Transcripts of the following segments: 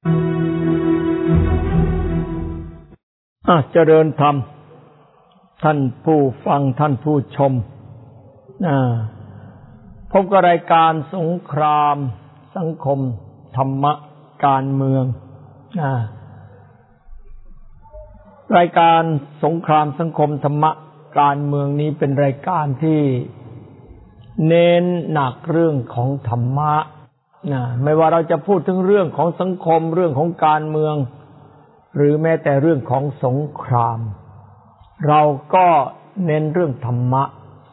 เจริญธรรมท่านผู้ฟังท่านผู้ชมพบกับรายการสงครามสังคมธรรมะการเมืองรายการสงครามสังคมธรรมะการเมืองนี้เป็นรายการที่เน้นหนักเรื่องของธรรมะไม่ว่าเราจะพูดถึงเรื่องของสังคมเรื่องของการเมืองหรือแม้แต่เรื่องของสงครามเราก็เน้นเรื่องธรรมะ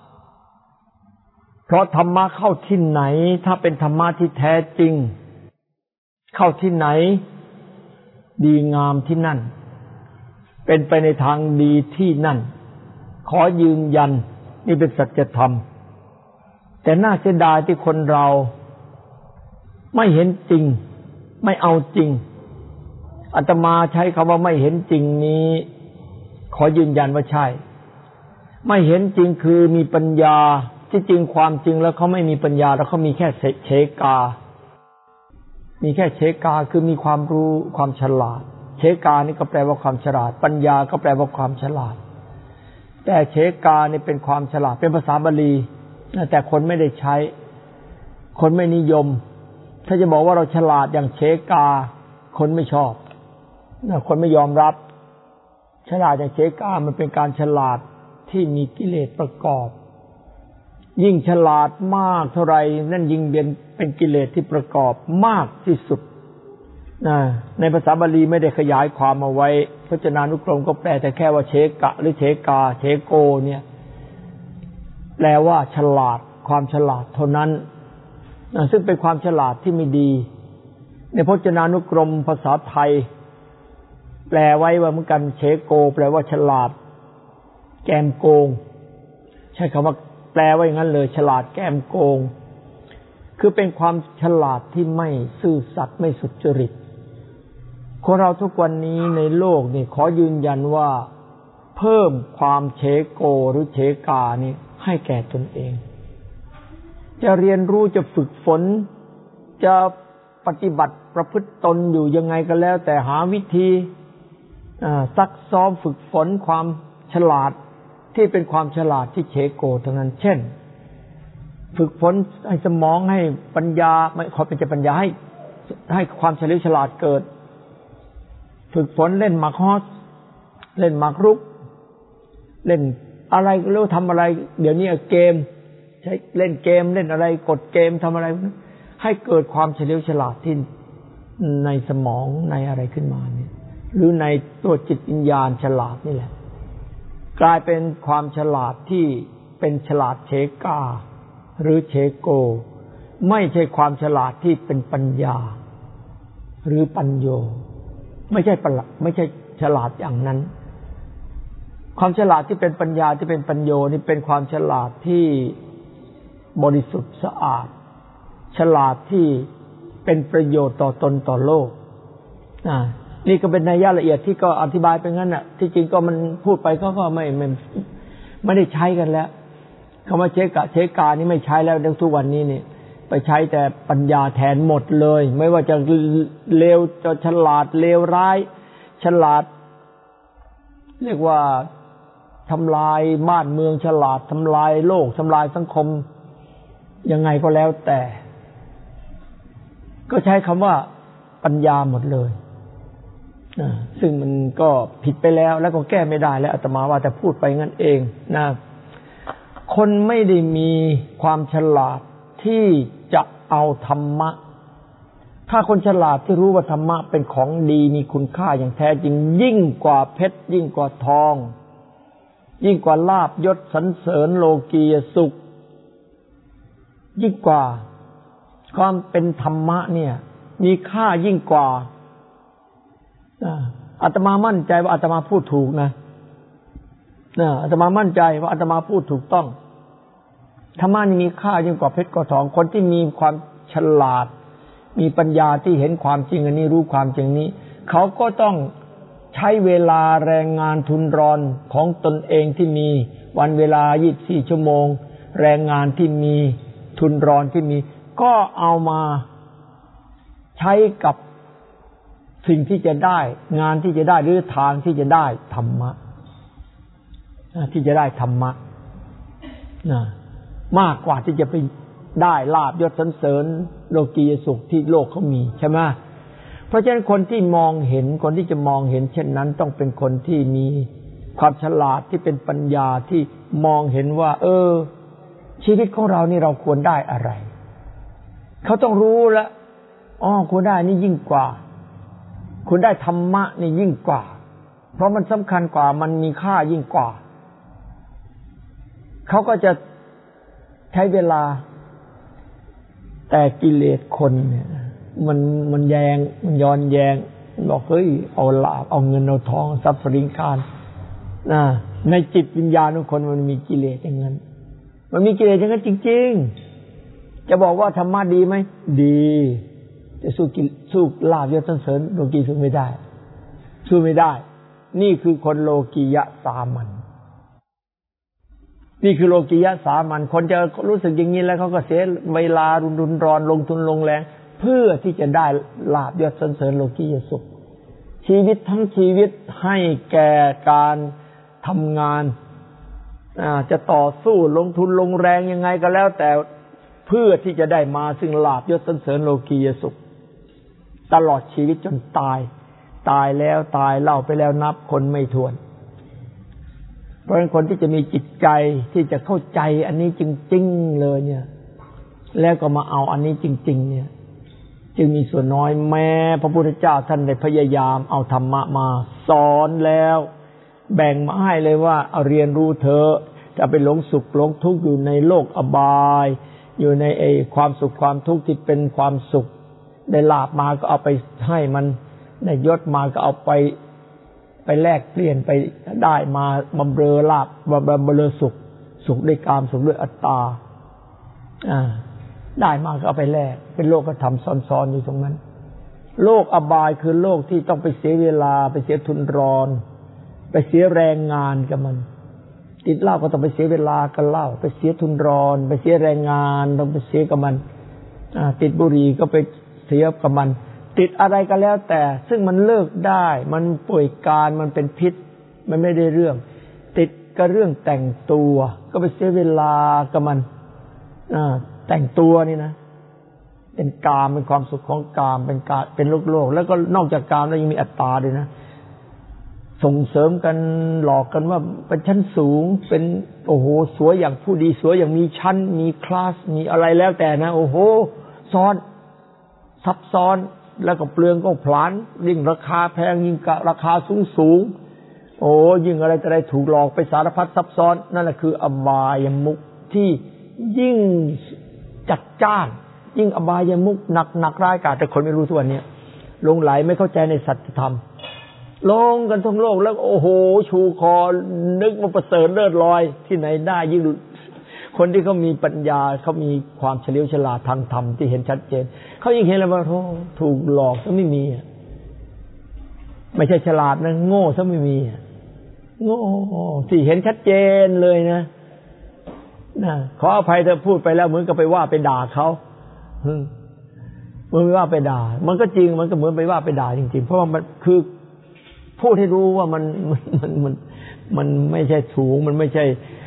เพราะธรรมะเข้าที่ไหนถ้าเป็นธรรมะที่แท้จริงเข้าที่ไหนดีงามที่นั่นเป็นไปในทางดีที่นั่นขอยืนยันนี่เป็นสัจธรรมแต่น่าเสียดายที่คนเราไม่เห็นจริงไม่เอาจริงอาตมาใช้คำว่าไม่เห็นจริงนี้ขอยืนยันว่าใช่ไม่เห็นจริงคือมีปัญญาที่จริงความจริงแล้วเขาไม่มีปัญญาแล้วเขามีแค่เฉกามีแค่เฉกาคือมีความรู้ความฉลาดเฉกานี่ก็แปลว่าความฉลาดปัญญาก็แปลว่าความฉลาดแต่เฉกานี่เป็นความฉลาดเป็นภาษาบาลีแต่คนไม่ได้ใช้คนไม่นิยมถ้าจะบอกว่าเราฉลาดอย่างเฉกาคนไม่ชอบคนไม่ยอมรับฉลาดอย่างเฉกามันเป็นการฉลาดที่มีกิเลสประกอบยิ่งฉลาดมากเท่าไรนั่นยิ่งเป็นกิเลสที่ประกอบมากที่สุดในภาษาบาลีไม่ได้ขยายความเอาไว้พจนานุกรมก็แปลแต่แค่ว่าเฉกะหรือเฉกาเฉโกเนี่ยแปลว่าฉลาดความฉลาดเท่านั้นซึ่งเป็นความฉลาดที่ไม่ดีในพจนานุกรมภาษาไทยแปลไว้ว่าเหมือนกันเฉโกแปลว่าฉลาดแกมโกงใช้คำว่าแปลว่าอย่างนั้นเลยฉลาดแกมโกงคือเป็นความฉลาดที่ไม่ซื่อสัตย์ไม่สุจริตคนเราทุกวันนี้ในโลกนี่ขอยืนยันว่าเพิ่มความเฉโกหรือเฉกานี่ให้แก่ตนเองจะเรียนรู้จะฝึกฝนจะปฏิบัติประพฤติตนอยู่ยังไงก็แล้วแต่หาวิธีซักซ้อมฝึกฝนความฉลาดที่เป็นความฉลาดที่เฉโกทั้งนั้นเช่นฝึกฝนให้สมองให้ปัญญาไม่ขอเป็นปัญญาให้ความเฉลียวฉลาดเกิดฝึกฝนเล่นหมากฮอสเล่นหมากรุกเล่นอะไรแล้วทำอะไรเดี๋ยวนี้เกมใช้เล่นเกมเล่นอะไรกดเกมทำอะไรให้เกิดความเฉลียวฉลาดที่ในสมองในอะไรขึ้นมาเนี่ยหรือในตัวจิตวิญญาณฉลาดนี่แหละกลายเป็นความฉลาดที่เป็นฉลาดเฉกาหรือเฉโกไม่ใช่ความฉลาดที่เป็นปัญญาหรือปัญโยไม่ใช่ฉลาดอย่างนั้นความฉลาดที่เป็นปัญญาที่เป็นปัญโยนี่เป็นความฉลาดที่บริสุทธิ์สะอาดฉลาดที่เป็นประโยชน์ต่อตนต่อโลกนี่ก็เป็นนัยยะละเอียดที่ก็อธิบายไปงั้นน่ะที่จริงก็มันพูดไปเขาก็ไม่ได้ใช้กันแล้วคำว่าเฉกานี่ไม่ใช้แล้วในทุกวันนี้นี่ไปใช้แต่ปัญญาแทนหมดเลยไม่ว่าจะเลวจะฉลาดเลวร้ายฉลาดเรียกว่าทำลายบ้านเมืองฉลาดทำลายโลกทำลายสังคมยังไงก็แล้วแต่ก็ใช้คำว่าปัญญาหมดเลยซึ่งมันก็ผิดไปแล้วแล้วก็แก้ไม่ได้แล้วอาตมาว่าแต่พูดไปงั้นเองนะคนไม่ได้มีความฉลาดที่จะเอาธรรมะถ้าคนฉลาดที่รู้ว่าธรรมะเป็นของดีมีคุณค่าอย่างแท้จริงยิ่งกว่าเพชรยิ่งกว่าทองยิ่งกว่าลาภยศสรรเสริญโลกียสุขยิ่งกว่าความเป็นธรรมะเนี่ยมีค่ายิ่งกว่าอาตมามั่นใจว่าอาตมาพูดถูกนะอาตมามั่นใจว่าอาตมาพูดถูกต้องธรรมะนี่มีค่ายิ่งกว่าเพชรกว่าทองคนที่มีความฉลาดมีปัญญาที่เห็นความจริงอันนี้รู้ความจริงนี้เขาก็ต้องใช้เวลาแรงงานทุนรอนของตนเองที่มีวันเวลา24ชั่วโมงแรงงานที่มีทุนรอนที่มีก็เอามาใช้กับสิ่งที่จะได้งานที่จะได้หรือทางที่จะได้ธรรมะที่จะได้ธรรมะมากกว่าที่จะไปได้ลาภยศสรรเสริญโลกียสุขที่โลกเขามีใช่ไหมเพราะฉะนั้นคนที่มองเห็นคนที่จะมองเห็นเช่นนั้นต้องเป็นคนที่มีความฉลาดที่เป็นปัญญาที่มองเห็นว่าชีวิตของเรานี่เราควรได้อะไรเขาต้องรู้แล้วควรได้นี่ยิ่งกว่าควรได้ธรรมะนี่ยิ่งกว่าเพราะมันสำคัญกว่ามันมีค่ายิ่งกว่าเขาก็จะใช้เวลาแต่กิเลสคนเนี่ยมันแยงมันย้อนแยงบอกเฮ้ยเอาลาภเอาเงินเอาทองทรัพย์สินการในจิตวิญญาณของคนมันมีกิเลสอย่างนั้นมันมีกิเลสอย่างนั้นจริงๆจะบอกว่าธรรมะดีไหมดีจะสู้ลาภยศสรรเสริญโลกีสู้ไม่ได้สู้ไม่ได้นี่คือคนโลกียะสามัญนี่คือโลกียะสามัญคนจะรู้สึกอย่างนี้แล้วเขาก็เสียเวลารุนร้อนลงทุนลงแรงเพื่อที่จะได้ลาภยศสรรเสริญโลกียสุขชีวิตทั้งชีวิตให้แก่การทำงานจะต่อสู้ลงทุนลงแรงยังไงก็แล้วแต่เพื่อที่จะได้มาซึ่งลาภยศสรรเสริญโลกียสุขตลอดชีวิตจนตายแล้วตายเล่าไปแล้วนับคนไม่ถ้วนเพราะฉะนั้นคนที่จะมีจิตใจที่จะเข้าใจอันนี้จริงๆเลยเนี่ยแล้วก็มาเอาอันนี้จริงๆเนี่ยจึงมีส่วนน้อยแม้พระพุทธเจ้าท่านได้พยายามเอาธรรมะมาสอนแล้วแบ่งมาให้เลยว่าเอาเรียนรู้เถอะจะไปหลงสุขหลงทุกข์อยู่ในโลกอบายอยู่ในความสุขความทุกข์ที่เป็นความสุขได้ลาภมาก็เอาไปให้มันได้ยศมาก็เอาไปแลกเปลี่ยนไปได้มาบำเรอลาภบำเรอสุขด้วยกามสุขด้วยอัตตาได้มาก็เอาไปแลกเป็นโลกธรรมซ้อนๆอยู่ตรงนั้นโลกอบายคือโลกที่ต้องไปเสียเวลาไปเสียทุนรอนไปเสียแรงงานกับมันติดเหล้าก็ต้องไปเสียเวลากับเหล้าไปเสียทุนรอนไปเสียแรงงานต้องไปเสียกับมันติดบุหรี่ก็ไปเสียกับมันติดอะไรก็แล้วแต่ซึ่งมันเลิกได้มันป่วยการมันเป็นพิษมันไม่ได้เรื่องติดกับเรื่องแต่งตัวก็ไปเสียเวลากับมันแต่งตัวนี่นะเป็นกามเป็นความสุขของกามเป็นโลกแล้วก็นอกจากกามแล้วยังมีอัตตาด้วยนะส่งเสริมกันหลอกกันว่าเป็นชั้นสูงเป็นโอ้โหสวยอย่างผู้ดีสวยอย่างมีชั้นมีคลาสมีอะไรแล้วแต่นะโอ้โหซ้อนซับซ้อนแล้วก็เปลืองก็ผลาญยิ่งราคาแพงยิ่งราคาสูงโอ้ยิ่งอะไรจะได้ถูกหลอกไปสารพัดซับซ้อนนั่นแหละคืออบายมุขที่ยิ่งจัดจ้านยิ่งอบายมุขหนักร้ายกาจแต่คนไม่รู้ทุกวันนี้หลงไหลไม่เข้าใจในสัจธรรมลงกันทั้งโลกแล้วโอ้โหชูคอนึกว่าประเสริฐเลิศลอยที่ไหนได้ยิ่งคนที่เขามีปัญญาเขามีความเฉลียวฉลาดทางธรรมที่เห็นชัดเจนเขายิ่งเห็นแล้วว่าถูกหลอกซะไม่มีไม่ใช่ฉลาดนะโง่ซะไม่มีโง่ที่เห็นชัดเจนเลยนะขออภัยเธอพูดไปแล้วเหมือนกับไปว่าไปด่าเขาเหมือนไปว่าไปด่ามันก็จริงมันก็เหมือนไปว่าไปด่าจริงๆเพราะว่ามันคือพูดให้รู้ว่ามันไม่ใช่ถูกมันไม่ใช่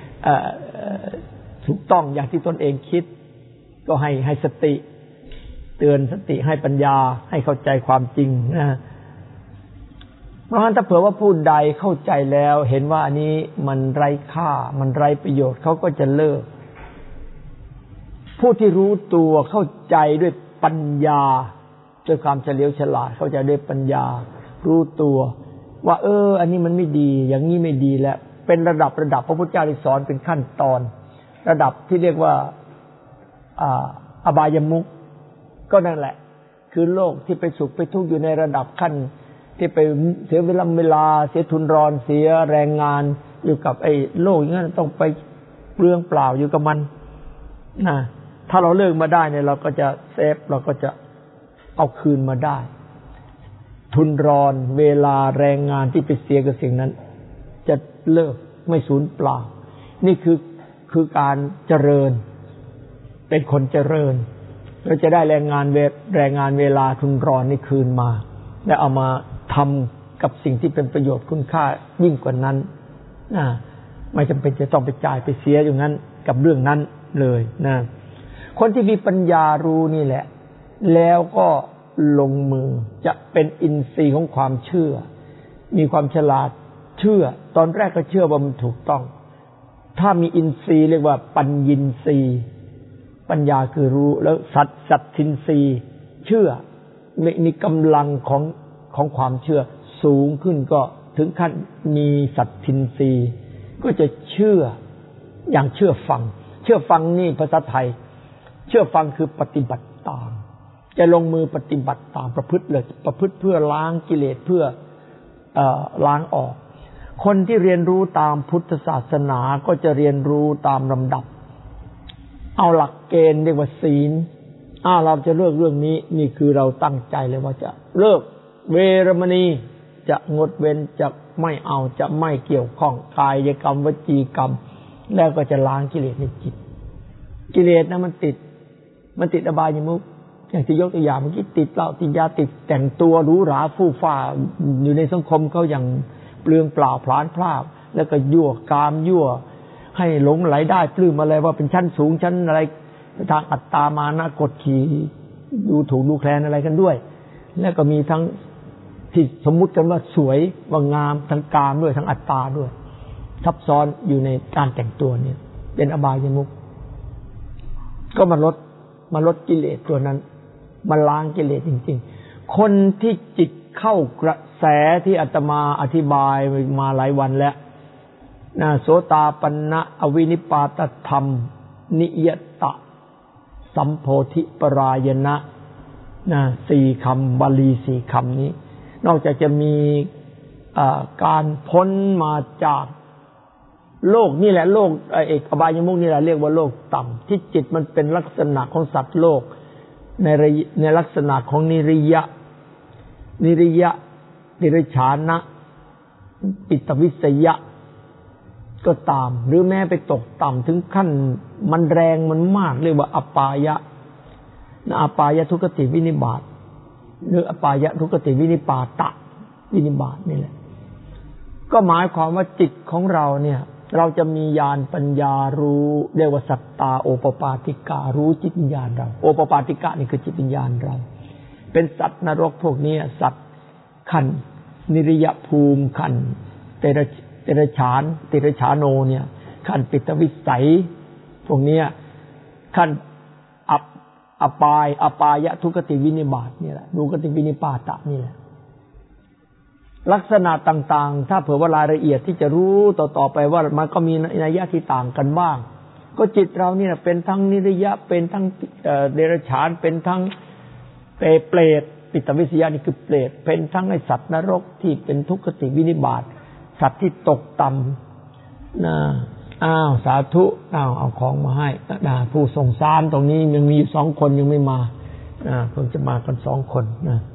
ถูกต้องอย่างที่ตนเองคิดก็ให้สติเตือนสติให้ปัญญาให้เข้าใจความจริงนะเพราะฉะนั้นถ้าเผื่อว่าผู้ใดเข้าใจแล้วเห็นว่าอันนี้มันไร้ค่ามันไร้ประโยชน์เขาก็จะเลิกผู้ที่รู้ตัวเข้าใจด้วยปัญญาด้วยความเฉลียวฉลาดเข้าใจด้วยปัญญารู้ตัวว่าอันนี้มันไม่ดีอย่างนี้ไม่ดีแล้วเป็นระดับพระพุทธเจ้าได้สอนเป็นขั้นตอนระดับที่เรียกว่าอบายมุขก็นั่นแหละคือโลกที่ไปสุขไปทุกข์อยู่ในระดับขั้นที่ไปเสียเวลาเสียทุนรอนเสียแรงงานอยู่กับไอ้โลกอย่างนั้นต้องไปเปลืองเปล่าอยู่กับมันนะถ้าเราเลิกมาได้เนี่ยเราก็จะเซฟเราก็จะเอาคืนมาได้ทุนรอนเวลาแรงงานที่ไปเสียกับสิ่งนั้นจะเลิกไม่สูญเปล่านี่คือการเจริญเป็นคนเจริญเราจะได้แรงงานเวลาทุนรอนนี่คืนมาและเอามาทำกับสิ่งที่เป็นประโยชน์คุณค่ายิ่งกว่านั้นไม่จำเป็นจะต้องไปจ่ายไปเสียอย่างนั้นกับเรื่องนั้นเลยนะคนที่มีปัญญารู้นี่แหละแล้วก็ลงมือจะเป็นอินทรีย์ของความเชื่อมีความฉลาดเชื่อตอนแรกก็เชื่อว่ามันถูกต้องถ้ามีอินทรีย์เรียกว่าปัญญินทรีย์ปัญญาคือรู้แล้วสัตทินทรีย์เชื่อมีกำลังของความเชื่อสูงขึ้นก็ถึงขั้นมีสัตทินทรีย์ก็จะเชื่ออย่างเชื่อฟังนี่ภาษาไทยเชื่อฟังคือปฏิบัติตามจะลงมือปฏิบัติตามประพฤติเลยประพฤติเพื่อล้างกิเลสเพื่อล้างออกคนที่เรียนรู้ตามพุทธศาสนาก็จะเรียนรู้ตามลำดับเอาหลักเกณฑ์เรียกว่าศีลเราจะเลิกเรื่องนี้นี่คือเราตั้งใจเลยว่าจะเลิกเวรมณีจะงดเว้นจะไม่เอาจะไม่เกี่ยวข้องกายกรรมวจีกรรมแล้วก็จะล้างกิเลสในจิตกิเลสนะมันติดอบายมุขอย่างที่ยกตัวอย่างเมื่อกี้ติดเหล้าติดยาติดแต่งตัวหรูหราฟู่ฟ้าอยู่ในสังคมเขาอย่างเปลืองเปล่าพลานพลาดแล้วก็ยั่วกามยั่วให้หลงไหลได้ปลื้มอะไรว่าเป็นชั้นสูงชั้นอะไรทางอัตตามานะกดขี่ดูถูกดูแคลนอะไรกันด้วยแล้วก็มีทั้งที่สมมุติกันว่าสวยว่างามทั้งกามด้วยทั้งอัตตาด้วยทับซ้อนอยู่ในการแต่งตัวเนี่ยเป็นอบายมุขก็มาลดกิเลสตัวนั้นมาล้างกิเลสจริงๆคนที่จิตเข้ากระแสที่อาตมาอธิบายมาหลายวันแล้วโสตาปันนะอวินิปาตธรรมนิยตะสัมโพธิปรายณะ4คำบาลี4คำนี้นอกจากจะมีการพ้นมาจากโลกนี่แหละโลกอบายมุขนี่แหละเรียกว่าโลกต่ำที่จิตมันเป็นลักษณะของสัตว์โลกในลักษณะของนิริยะนิริชานะปิตวิสยะก็ตามหรือแม้ไปตกต่ำถึงขั้นมันแรงมันมากเรียกว่าอปายะอปายทุกขติวินิบาตหรืออปายทุกขติวินิปาตะวินิบาตนี่แหละก็หมายความว่าจิตของเราเนี่ยเราจะมีญาณปัญญารู้เรียกว่าสัตตาโอปปาติการู้จิตวิญญาณเราโอปปาติกะนี่คือจิตวิญญาณเราเป็นสัตว์นรกพวกนี้สัตว์ขันนิริยภูมิขันเตระฉานโนเนี่ยขันปิตวิสัยพวกนี้ขันอปายทุกขติวินิบาตนี่แหละดูกติวินิปาตะนี่แหละลักษณะต่างๆถ้าเผื่อว่ารายละเอียดที่จะรู้ต่อไปว่ามันก็มีนัยยะที่ต่างกันบ้างก็จิตเราเนี่ยเป็นทั้งนิริยะเป็นทั้งเดรัจฉานเป็นทั้งเปรตปิตวิสยานี่คือเปรตเป็นทั้งไอ้สัตว์นรกที่เป็นทุกขติวินิบาตสัตว์ที่ตกต่ำสาธุเอาของมาให้ผู้ส่งสารตรงนี้ยังมีอยู่2 คนยังไม่มาเพิ่งจะมากัน2 คน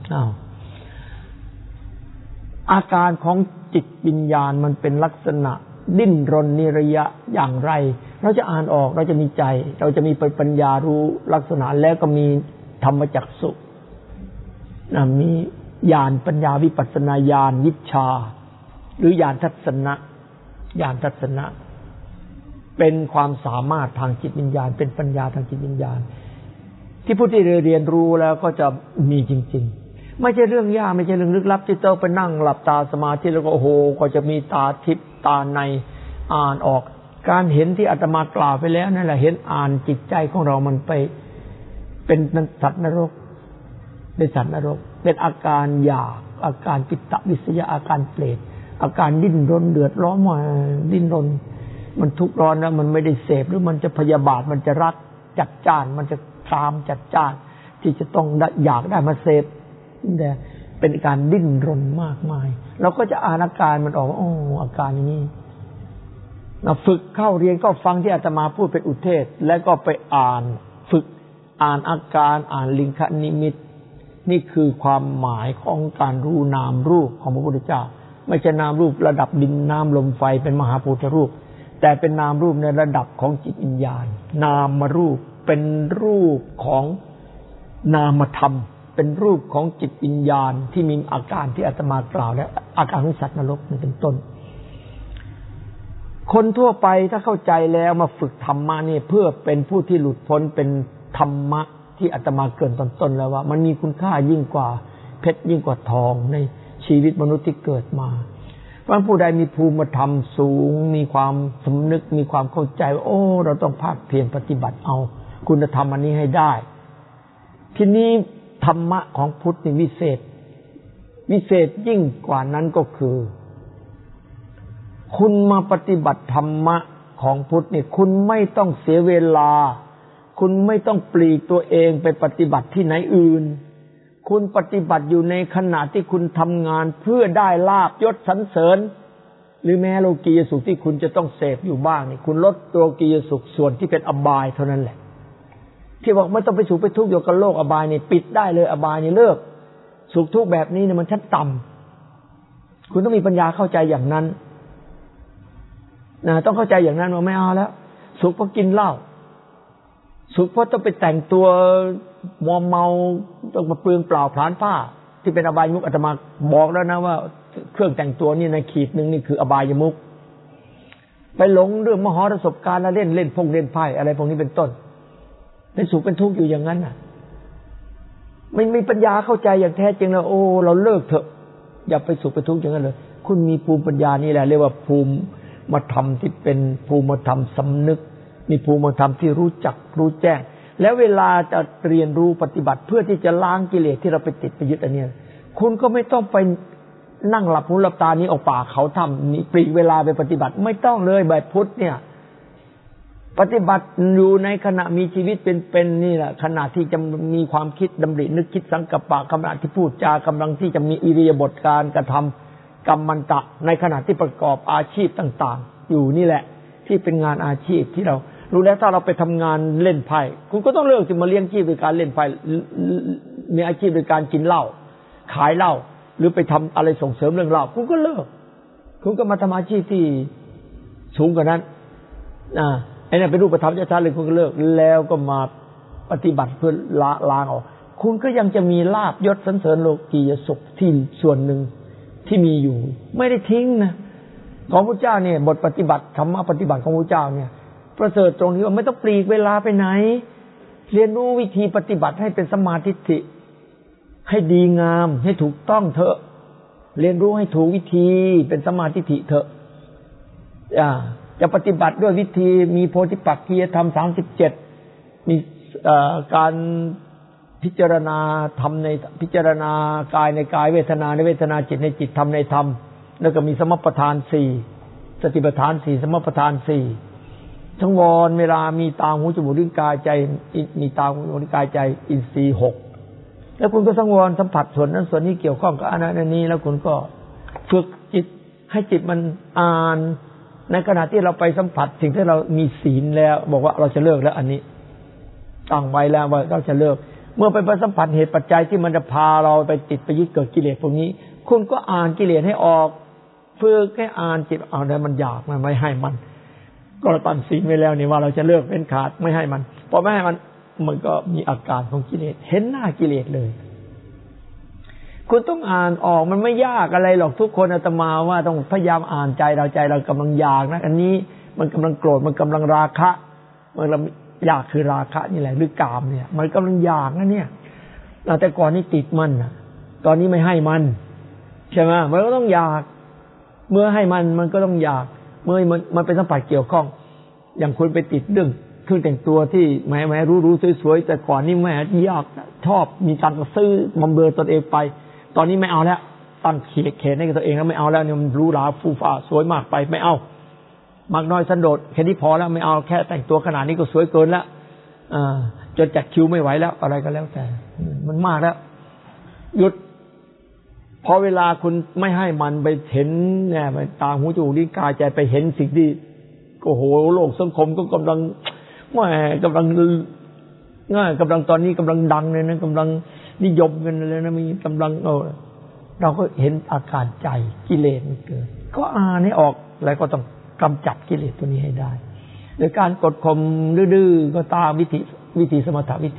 อาการของจิตวิญญาณมันเป็นลักษณะดิ้นรนนิระยะอย่างไรเราจะอ่านออกเราจะมีใจเราจะมีปัญญารู้ลักษณะแล้วก็มีธรรมจักษุมีญาณปัญญาวิปัสสนาญาณวิชาหรือญาณทัศนะเป็นความสามารถทางจิตวิญญาณเป็นปัญญาทางจิตวิญญาณที่ผู้ที่เรียนรู้แล้วก็จะมีจริงๆไม่ใช่เรื่องยากไม่ใช่เรื่องลึกลับที่ต้องไปนั่งหลับตาสมาธิแล้วก็โอ้โหก็จะมีตาทิพย์ตาในอ่านออกการเห็นที่อาตมากล่าวไปแล้วนั่นแหละเห็นอ่านจิตใจของเรามันไปเป็นสัตว์นรกเป็นอาการอยากอาการปิตวิสยาอาการเปรตอาการดิ้นรนเดือดร้อนมาดิ้นรนมันทุกข์ร้อนแล้วมันไม่ได้เสพหรือมันจะพยาบาทมันจะรักจัดจ้านมันจะตามจัดจ้านที่จะต้องอยากได้มาเสพแต่เป็นการดิ้นรนมากมายเราก็จะอ่านอาการมันออกว่าอาการอย่างนี้เราฝึกเข้าเรียนก็ฟังที่อาตมาพูดเป็นอุเทศแล้วก็ไปฝึกอ่านอาการอ่านลิงคนิมิตนี่คือความหมายของการรู้นามรูปของพระพุทธเจ้าไม่ใช่นามรูประดับดินน้ำลมไฟเป็นมหาพุทธรูปแต่เป็นนามรูปในระดับของจิตวิญญาณนามรูปเป็นรูปของนามธรรมเป็นรูปของจิตวิญญาณที่มีอาการที่อาตมากล่าวแล้วอาการของสัตว์นรกนี่เป็นต้นคนทั่วไปถ้าเข้าใจแล้วมาฝึกธรรมะนี่เพื่อเป็นผู้ที่หลุดพ้นเป็นธรรมะที่อาตมาเกริ่นตอนต้นแล้วว่ามันมีคุณค่ายิ่งกว่าเพชรยิ่งกว่าทองในชีวิตมนุษย์ที่เกิดมาเพราะผู้ใดมีภูมิธรรมสูงมีความสำนึกมีความเข้าใจว่าโอ้เราต้องภาคเพียรปฏิบัติเอาคุณธรรมอันนี้ให้ได้ทีนี้ธรรมะของพุทธนี่วิเศษยิ่งกว่านั้นก็คือคุณมาปฏิบัติธรรมะของพุทธนี่คุณไม่ต้องเสียเวลาคุณไม่ต้องปลีกตัวเองไปปฏิบัติที่ไหนอื่นคุณปฏิบัติอยู่ในขณะที่คุณทำงานเพื่อได้ลาภยศสรรเสริญหรือแม้โลกียสุขที่คุณจะต้องเสพอยู่บ้างนี่คุณลดโลกียสุขส่วนที่เป็นอบายเท่านั้นแหละที่บอกไม่ต้องไปสุขไปทุกข์อยู่กับโลกอบายนี่ปิดได้เลยอบายนี่เลิกสุขทุกข์แบบนี้เนี่ยมันชั้นต่ำคุณต้องมีปัญญาเข้าใจอย่างนั้นนะต้องเข้าใจอย่างนั้นว่าไม่เอาแล้วสุขเพราะกินเหล้าสุขเพราะต้องไปแต่งตัวมัวเมาต้องมาเปลืองเปล่าผลาญผ้าที่เป็นอบายมุขอาตมาบอกแล้วนะว่าเครื่องแต่งตัวนี่ในขีดนึงนี่คืออบายมุขไปหลงเรื่องมหรสพการแล้วเล่นพงเล่นไพ่อะไรพวกนี้เป็นต้นเป็นสุขเป็นทุกข์อยู่อย่างนั้นน่ะไม่มีปัญญาเข้าใจอย่างแท้จริงแล้วโอ้เราเลิกเถอะอย่าไปสุขไปทุกข์อย่างนั้นเลยคุณมีภูมิปัญญานี่แหละเรียกว่าภูมิมาธรรมที่เป็นภูมิธรรมสำนึกมีภูมิธรรมที่รู้จักรู้แจ้งแล้วเวลาจะเรียนรู้ปฏิบัติเพื่อที่จะล้างกิเลสที่เราไปติดไปยึดอันนี้คุณก็ไม่ต้องไปนั่งหลับหูหลับตานี้ออกป่าเขาทำนี่ปลีกเวลาไปปฏิบัติไม่ต้องเลยแบบพุทธเนี่ยปฏิบัติอยู่ในขณะมีชีวิตเป็นนี่แหละขณะที่จะมีความคิดดำรินึกคิดสังกัปปะขณะที่พูดจากำลังที่จะมีอิริยาบถการกระทำกรรมันตะในขณะที่ประกอบอาชีพต่างๆอยู่นี่แหละที่เป็นงานอาชีพที่เรารู้แล้วถ้าเราไปทำงานเล่นไพ่คุณก็ต้องเลิกที่มาเลี้ยงชีพโดยการเล่นไพ่มีอาชีพโดยการกินเหล้าขายเหล้าหรือไปทำอะไรส่งเสริมเรื่องเหล้าคุณก็เลิกคุณก็มาทำอาชีพที่สูงกว่านั้นไอ้นั่นเป็นรูปธรรมชัดๆเลยคุณก็เลิกแล้วก็มาปฏิบัติเพื่อล้างออกคุณก็ยังจะมีลาภยศสรรเสริญโลกียสุขที่ส่วนหนึ่งที่มีอยู่ไม่ได้ทิ้งนะของพระเจ้าเนี่ยบทปฏิบัติธรรมะปฏิบัติของพระเจ้าเนี่ยประเสริฐตรงที่ว่าไม่ต้องปลีกเวลาไปไหนเรียนรู้วิธีปฏิบัติให้เป็นสมาธิิให้ดีงามให้ถูกต้องเถอะเรียนรู้ให้ถูกวิธีเป็นสมาธิิเถอะจะปฏิบัติด้วยวิธีมีโพธิปักขิยธรรม37มีการพิจารณาธรรมในพิจารณากายในกายเวทนาในเวทนาจิตในจิตธรรมในธรรมแล้วก็มีสมปัฏฐาน4สติปัฏฐาน4สมปัฏฐาน4ทั้งวรเวลามีตาหูจมูกลิ้นกายใจมีตาหูจมูกลิ้นกายใจอินทรีย์6แล้วคุณก็สังวรสัมผัสส่วนนั้นส่วนนี้เกี่ยวข้องกับอันนั้นอันนี้แล้วคุณก็ฝึกจิตให้จิตมันอ่านในขณะที่เราไปสัมผัสสิ่งที่เรามีศีลแล้วบอกว่าเราจะเลิกแล้วอันนี้ตั้งไว้แล้วว่าเราจะเลิกเมื่อไปสัมผัสเหตุปัจจัยที่มันจะพาเราไปติดไปยึดเกิดกิเลสพวกนี้คุณก็อ่านกิเลสให้ออกฝึกให้อ่านจิตเอาได้มันอยากมันไม่ให้มันก็เราตั้งศีลไว้แล้วนี่ว่าเราจะเลิกเป็นขาดไม่ให้มันพอไม่ให้มันก็มีอาการของกิเลสเห็นหน้ากิเลสเลยคุณต้องอ่านออกมันไม่ยากอะไรหรอกทุกคนอาตมาว่าต้องพยายามอ่านใจเรากำลังอยากนะอันนี้มันกำลังโกรธมันกำลังราคะมันอยากคือราคะนี่แหละหรือกามเนี่ยมันกำลังอยากนะเนี่ยแต่ก่อนนี่ติดมันนะตอนนี้ไม่ให้มันใช่ไหมมันก็ต้องอยากเมื่อให้มันก็ต้องอยากเมื่อมันเป็นสัมผัสเกี่ยวข้องอย่างคุณไปติดเรื่องเครื่องแต่งตัวที่แหมรู้สวยๆแต่ก่อนนี่แหมยากชอบมีตังค์ซื้อบำเรอตนเองไปตอนนี้ไม่เอาแล้วตั้งเขตให้กับตัวเองแล้วไม่เอาแล้วเนี่ยมันหรูหราฟูฟ้าสวยมากไปไม่เอามากน้อยสันโดษแค่นี้พอแล้วไม่เอาแค่แต่งตัวขนาดนี้ก็สวยเกินแล้วจนจัดคิวไม่ไหวแล้วอะไรก็แล้วแต่มันมากแล้วหยุดพอเวลาคุณไม่ให้มันไปเห็นเนี่ยไปตาหูจมูกลิ้นกายใจไปเห็นสิ่งที่โอ้โหโลกสังคมก็กำลังกำลังตอนนี้กำลังดังเลยนะกำลังนิยมกันเลยนะมีกำลังเราก็เห็นอาการใจกิเลสมันเกิดก็อ่านให้ออกแล้วก็ต้องกำจัดกิเลสตัวนี้ให้ได้โดยการกดข่มดื้อๆก็ตามวิธีสมถะวิธี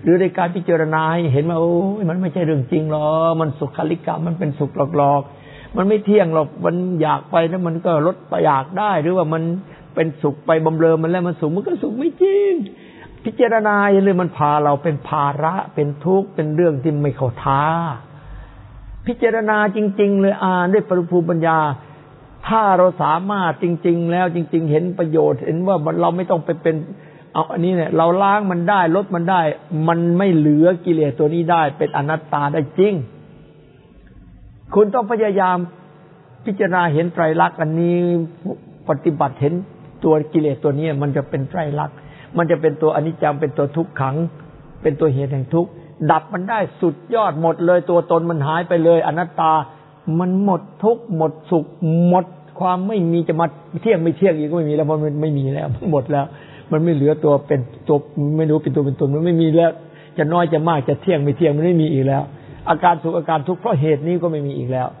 หรือในการพิจารณาให้เห็นว่าโอ้ยมันไม่ใช่เรื่องจริงหรอกมันสุขลิกะมันเป็นสุขหลอกๆมันไม่เที่ยงหรอกมันอยากไปแล้วมันก็ลดอยากได้หรือว่ามันเป็นสุขไปบำเรอมันแล้วมันสุขมันก็สุขไม่จริงพิจารณาอย่างเลยมันพาเราเป็นภาระเป็นทุกข์เป็นเรื่องที่ไม่เข้าท่าพิจารณาจริงๆเลยอ่านด้วยปริภูมิปัญญาถ้าเราสามารถจริงๆแล้วจริงๆเห็นประโยชน์เห็นว่าเราไม่ต้องไปเป็นเอาอันนี้เนี่ยเราล้างมันได้ลดมันได้มันไม่เหลือกิเลสตัวนี้ได้เป็นอนัตตาได้จริงคุณต้องพยายามพิจารณาเห็นไตรลักษณ์อันนี้ปฏิบัติเห็นตัวกิเลสตัวนี้มันจะเป็นไตรลักษณ์มันจะเป็นตัวอนิจจังเป็นตัวทุกขังเป็นตัวเหตุแห่งทุกข์ดับมันได้สุดยอดหมดเลยตัวตนมันหายไปเลยอนัตตามันหมดทุกข์หมดสุขหมดความไม่มีจะมาเที่ยงไม่เที่ยงอีกก็ไม่มีแล้วมันไม่มีแล้วมันหมดแล้วมันไม่เหลือตัวเป็นตัวไม่รู้เป็นตัวเป็นตนมันไม่มีแล้วจะน้อยจะมากจะเที่ยงไม่เที่ยงมันไม่มีอีกแล้วอาการสุขอาการทุกข์เพราะเหตุนี้ก็ไม่มีอีกแล้ว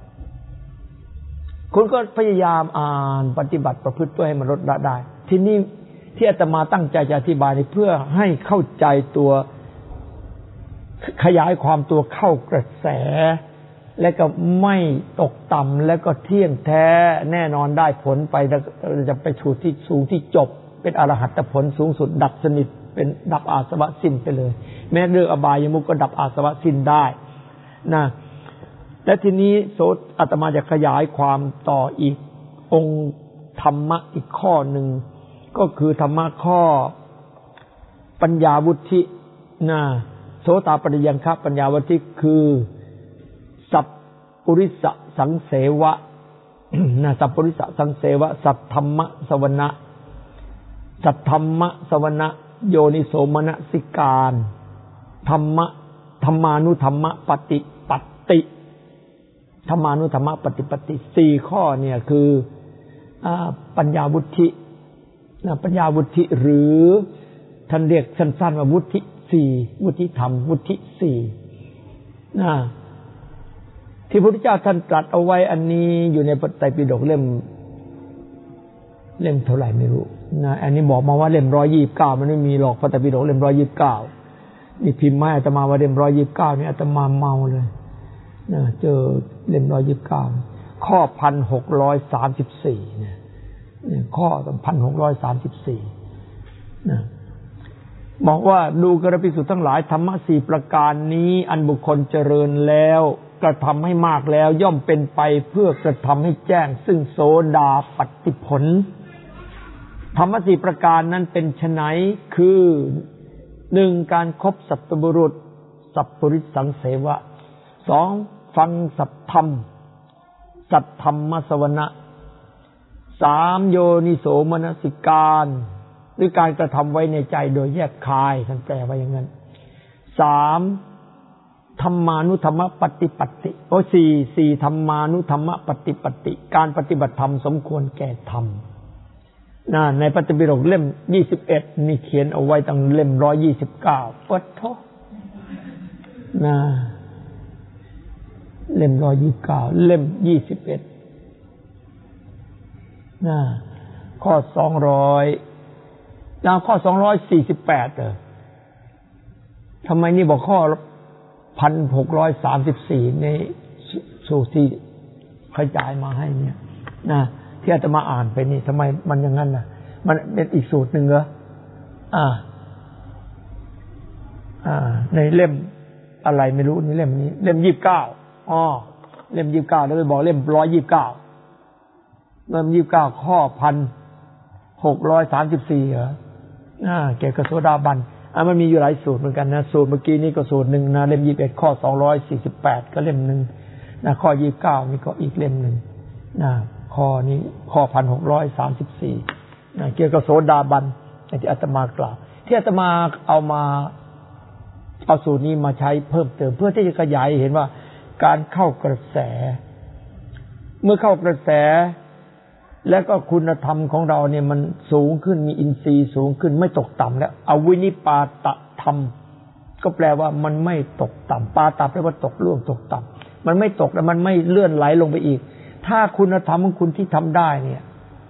คุณก็พยายามอ่านปฏิบัติประพฤติเพื่อให้มันลดละได้ทีนี้ที่อาตมาตั้งใจจะอธิบายนี่เพื่อให้เข้าใจตัวขยายความตัวเข้ากระแสและก็ไม่ตกต่ำและก็เที่ยงแท้แน่นอนได้ผลไปแล้วจะไปสู่ที่สูงที่จบเป็นอรหัตผลสูงสุดดับสนิทเป็นดับอาสวะสิ้นไปเลยแม้เรื่องอบายมุขก็ดับอาสวะสิ้นได้นะและทีนี้อาตมาจะขยายความต่ออีกองค์ธรรมะอีกข้อหนึ่งก็คือธรรมะข้อปัญญาวุฒินะโสตปัญญังคะปัญญาวุฒิคือสัพปุริสสังเสวะนะสัพปุริสสังเสวะสัทธัมมะสวนะสัทธัมมะสวนะโยนิโสมนสิการธรรมานุธรรมปฏิปัตติธรรมานุธรรมปฏิปัตติ4ข้อเนี่ยคือปัญญาวุฒินะปัญญาวุฒิหรือท่านเรียกสั้นๆว่าวุฒิ4วุฒิธรรมวุฒิ4นะที่พระพุทธเจ้าท่านตรัสเอาไว้อันนี้อยู่ในพระไตรปิฎกเล่มเท่าไหร่ไม่รู้นะอันนี้บอกมาว่าเล่ม129มันไม่มีหรอกพระไตรปิฎกเล่ม129นี่พิมพ์มาอาตมาว่าเล่ม129นี่อาตมาเมาเลยนะเจอเล่ม129ข้อ1634เนี่ยข้อ1634นะบอกว่าดูกระภิกษุทั้งหลายธรรมะ4ประการนี้อันบุคคลเจริญแล้วกระทำให้มากแล้วย่อมเป็นไปเพื่อกระทำให้แจ้งซึ่งโสดาปัตติผลธรรมะ4ประการนั้นเป็นไฉนคือ 1. การคบสัตบุรุษสัพปุริสสังเสวะ 2. ฟังสัพธรรมสัทธัมมสวนะ 3. โยนิโสมนสิการหรือการกระทำไว้ในใจโดยแยกคายท่านแปลว่าอย่างนั้น 3. ธรรมานุธรรมปฏิปัติ4. ธรรมานุธรรมปฏิปัติการปฏิบัติธรรมสมควรแก่ธรรมในพระไตรปิฎกเล่ม21นี่เขียนเอาไว้ตั้งเล่ม129ปัดโธนะเล่ม129เล่ม21นะข้อ200แล้วข้อ248ทำไมนี่บอกข้อ1634ในสูตรที่ขยายมาให้เนี่ยนะที่อาตมาอ่านไปนี่ทำไมมันอย่างนั้นน่ะมันเป็นอีกสูตรหนึ่งเหรอในเล่มอะไรไม่รู้นี่เล่มนี้เล่ม29เล่ม29แล้วไปบอกเล่ม129เล่ม29ข้อ1634เหรอเกี่ยวกับโสดาบันมันมีอยู่หลายสูตรเหมือนกันนะสูตรเมื่อกี้นี้ก็สูตรหนึ่งนะเล่ม21ข้อ248ก็เล่มนึงนะข้อ29นี่ก็อีกเล่มนึงนะข้อนี้ข้อ1634นะเกี่ยวกับโสดาบันที่อาตมากล่าวที่อาตมาเอาสูตรนี้มาใช้เพิ่มเติมเพื่อที่จะขยายเห็นว่าการเข้ากระแสเมื่อเข้ากระแสแล้วก็คุณธรรมของเราเนี่ยมันสูงขึ้นมีอินทรีย์สูงขึ้นไม่ตกต่ำแล้วอวินิปาตธรรมก็แปลว่ามันไม่ตกต่ำปาตะแปลว่าตกล่วงตกต่ำมันไม่ตกแล้วมันไม่เลื่อนไหลลงไปอีกถ้าคุณธรรมของคุณที่ทำได้เนี่ย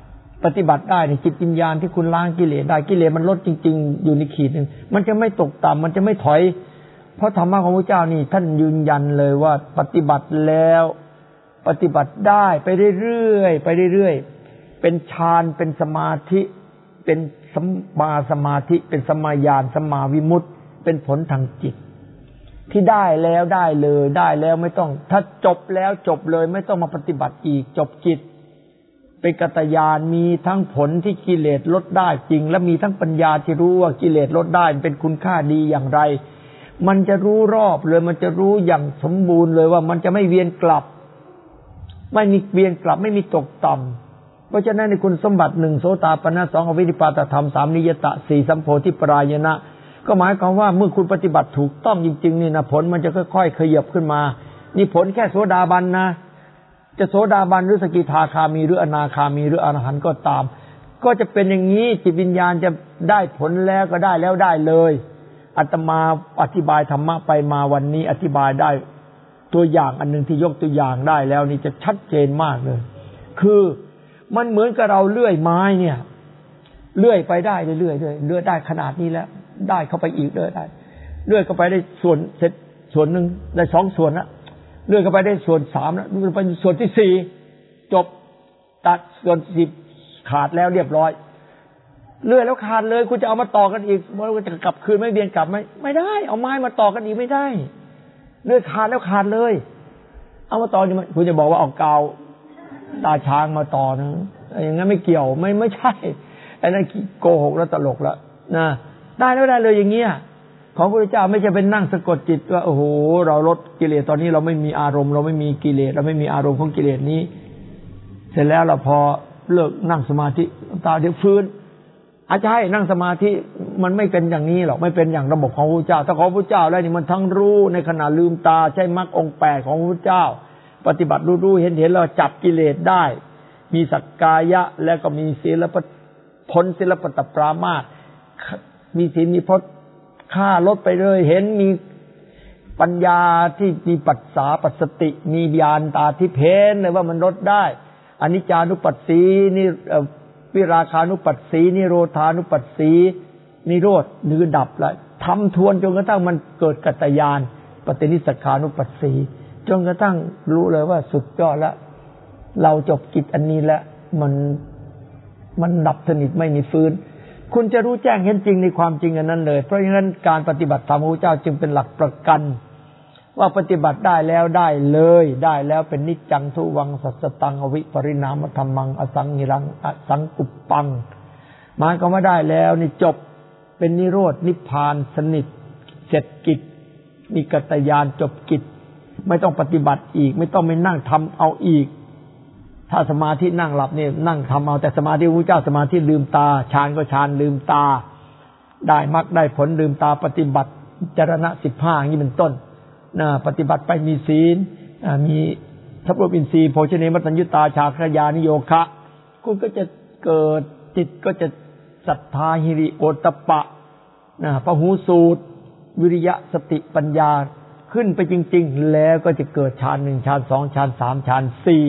ปฏิบัติได้ในจิตวิญญาณที่คุณล้างกิเลสได้กิเลสมันลดจริงๆอยู่ในขีดนึงมันจะไม่ตกต่ำมันจะไม่ถอยเพราะธรรมะของพระเจ้านี่ท่านยืนยันเลยว่าปฏิบัติแล้วปฏิบัติได้ไปเรื่อยๆไปเรื่อยๆเป็นฌานเป็นสมาธิเป็นสัมมาสมาธิเป็นสัมมาญาณสัมมาวิมุตติเป็นผลทางจิตที่ได้แล้วได้เลยได้แล้วไม่ต้องถ้าจบแล้วจบเลยไม่ต้องมาปฏิบัติอีกจบจิตเป็นกัตญาณมีทั้งผลที่กิเลสลดได้จริงและมีทั้งปัญญาที่รู้ว่ากิเลสลดได้เป็นคุณค่าดีอย่างไรมันจะรู้รอบเลยมันจะรู้อย่างสมบูรณ์เลยว่ามันจะไม่เวียนกลับไม่มีเวียนกลับไม่มีตกต่ำเพราะฉะนั้นในคุณสมบัติ1โสตาปันนะ2อวิธิปาตธรรม3นิยตะ4สัมโพธิปรายณะก็หมายความว่าเมื่อคุณปฏิบัติถูกต้องจริงๆนี่นะผลมันจะค่อยๆขยับขึ้นมานี่ผลแค่โสดาบันนะจะโสดาบันหรือสกิทาคามีหรืออนาคามีหรืออรหันต์ก็ตามก็จะเป็นอย่างนี้จิตวิญญาณจะได้ผลแล้วก็ได้แล้วได้เลยอาตมาอธิบายธรรมะไปมาวันนี้อธิบายได้ตัวอย่างอันนึงที่ยกตัวอย่างได้แล้วนี่จะชัดเจนมากเลยคือมันเหมือนกับเราเลื่อยไม้เนี่ยเลื่อยไปได้เรื่อยๆเลื่อยได้ขนาดนี้แล้วได้เข้าไปอีกเลื่อยได้เลื่อยเข้าไปได้ส่วนเสร็จส่วนนึงได้2ส่วนแล้วเลื่อยเข้าไปได้ส่วน3แล้วเลื่อยไปส่วนที่4จบตัดส่วน10ขาดแล้วเรียบร้อยเลื่อยแล้วขาดเลยคุณจะเอามาต่อกันอีกมันจะกลับคืนไม่เวียนกลับไม่ได้เอาไม้มาต่อกันอีกไม่ได้เลื่อยขาดแล้วขาดเลยเอามาต่อนี่คุณจะบอกว่าเอากาวตาช้างมาต่อนะอย่างนั้นไม่เกี่ยวไม่ใช่ไอ้นั่นโกหกแล้วตลกแล้วนะได้แล้วได้เลยอย่างเงี้ยของพระพุทธเจ้าไม่ใช่เป็นนั่งสะกดจิตว่าโอ้โหเราลดกิเลสตอนนี้เราไม่มีอารมณ์เราไม่มีกิเลสเราไม่มีอารมณ์ของกิเลสนี้เสร็จแล้วเราพอเลิกนั่งสมาธิตาเดี๋ยวฟื้นอาจจะให้นั่งสมาธิมันไม่เป็นอย่างนี้หรอกไม่เป็นอย่างระบบของพระพุทธเจ้าถ้าของพระพุทธเจ้าแล้วนี่มันทั้งรู้ในขณะลืมตาใช้มรรคองค์8ของพระพุทธเจ้าปฏิบัติรู้เห็นเราจับกิเลสได้มีสักกายะแล้วก็มีศีลพ้นศีลปตปรามาสมีศีลมีพจน์ฆ่าลดไปเลยเห็นมีปัญญาที่มีปัสสาปัสสติมีญาณตาทิเพนเลยว่ามันลดได้อนิจจานุปัสสีนี่วิราคานุปัสสีนิโรธานุปัสสีนิโรธนือดับแล้วทำทวนจนกระทั่งมันเกิดกัตตญาณปฏินิสสขานุปัสสีจนกระทั่งรู้เลยว่าสุดยอดแล้วเราจบกิจอันนี้แล้วมันดับสนิทไม่มีฟื้นคุณจะรู้แจ้งเห็นจริงในความจริงอันนั้นเลยเพราะฉะนั้นการปฏิบัติธรรมของพระเจ้าจึงเป็นหลักประกันว่าปฏิบัติได้แล้วได้เลยได้แล้วเป็นนิจจังทุวังสัสตังอวิปริณามธรรมังอสังหิรังอสังกุปปังหมายความว่าได้แล้วนี่จบเป็นนิโรธนิพพานสนิทเสร็จกิจมีกัตตญาณจบกิจไม่ต้องปฏิบัติอีกไม่ต้องไปนั่งทำเอาอีกถ้าสมาธินั่งหลับเนี่ยนั่งทำเอาแต่สมาธิพระเจ้าสมาธิลืมตาฌานก็ฌานลืมตาได้มรรคได้ผลลืมตาปฏิบัติจรณะ15อย่างนี้เป็นต้นปฏิบัติไปมีศีลมีทัพพอินทรีย์โภชเนมัตตัญญุตาชาคยานิโยคะคุณก็จะเกิดจิตก็จะศรัทธาหิริโอตตัปปะพหูสูตรวิริยะสติปัญญาขึ้นไปจริงๆแล้วก็จะเกิดฌาน1ฌาน2ฌาน3ฌาน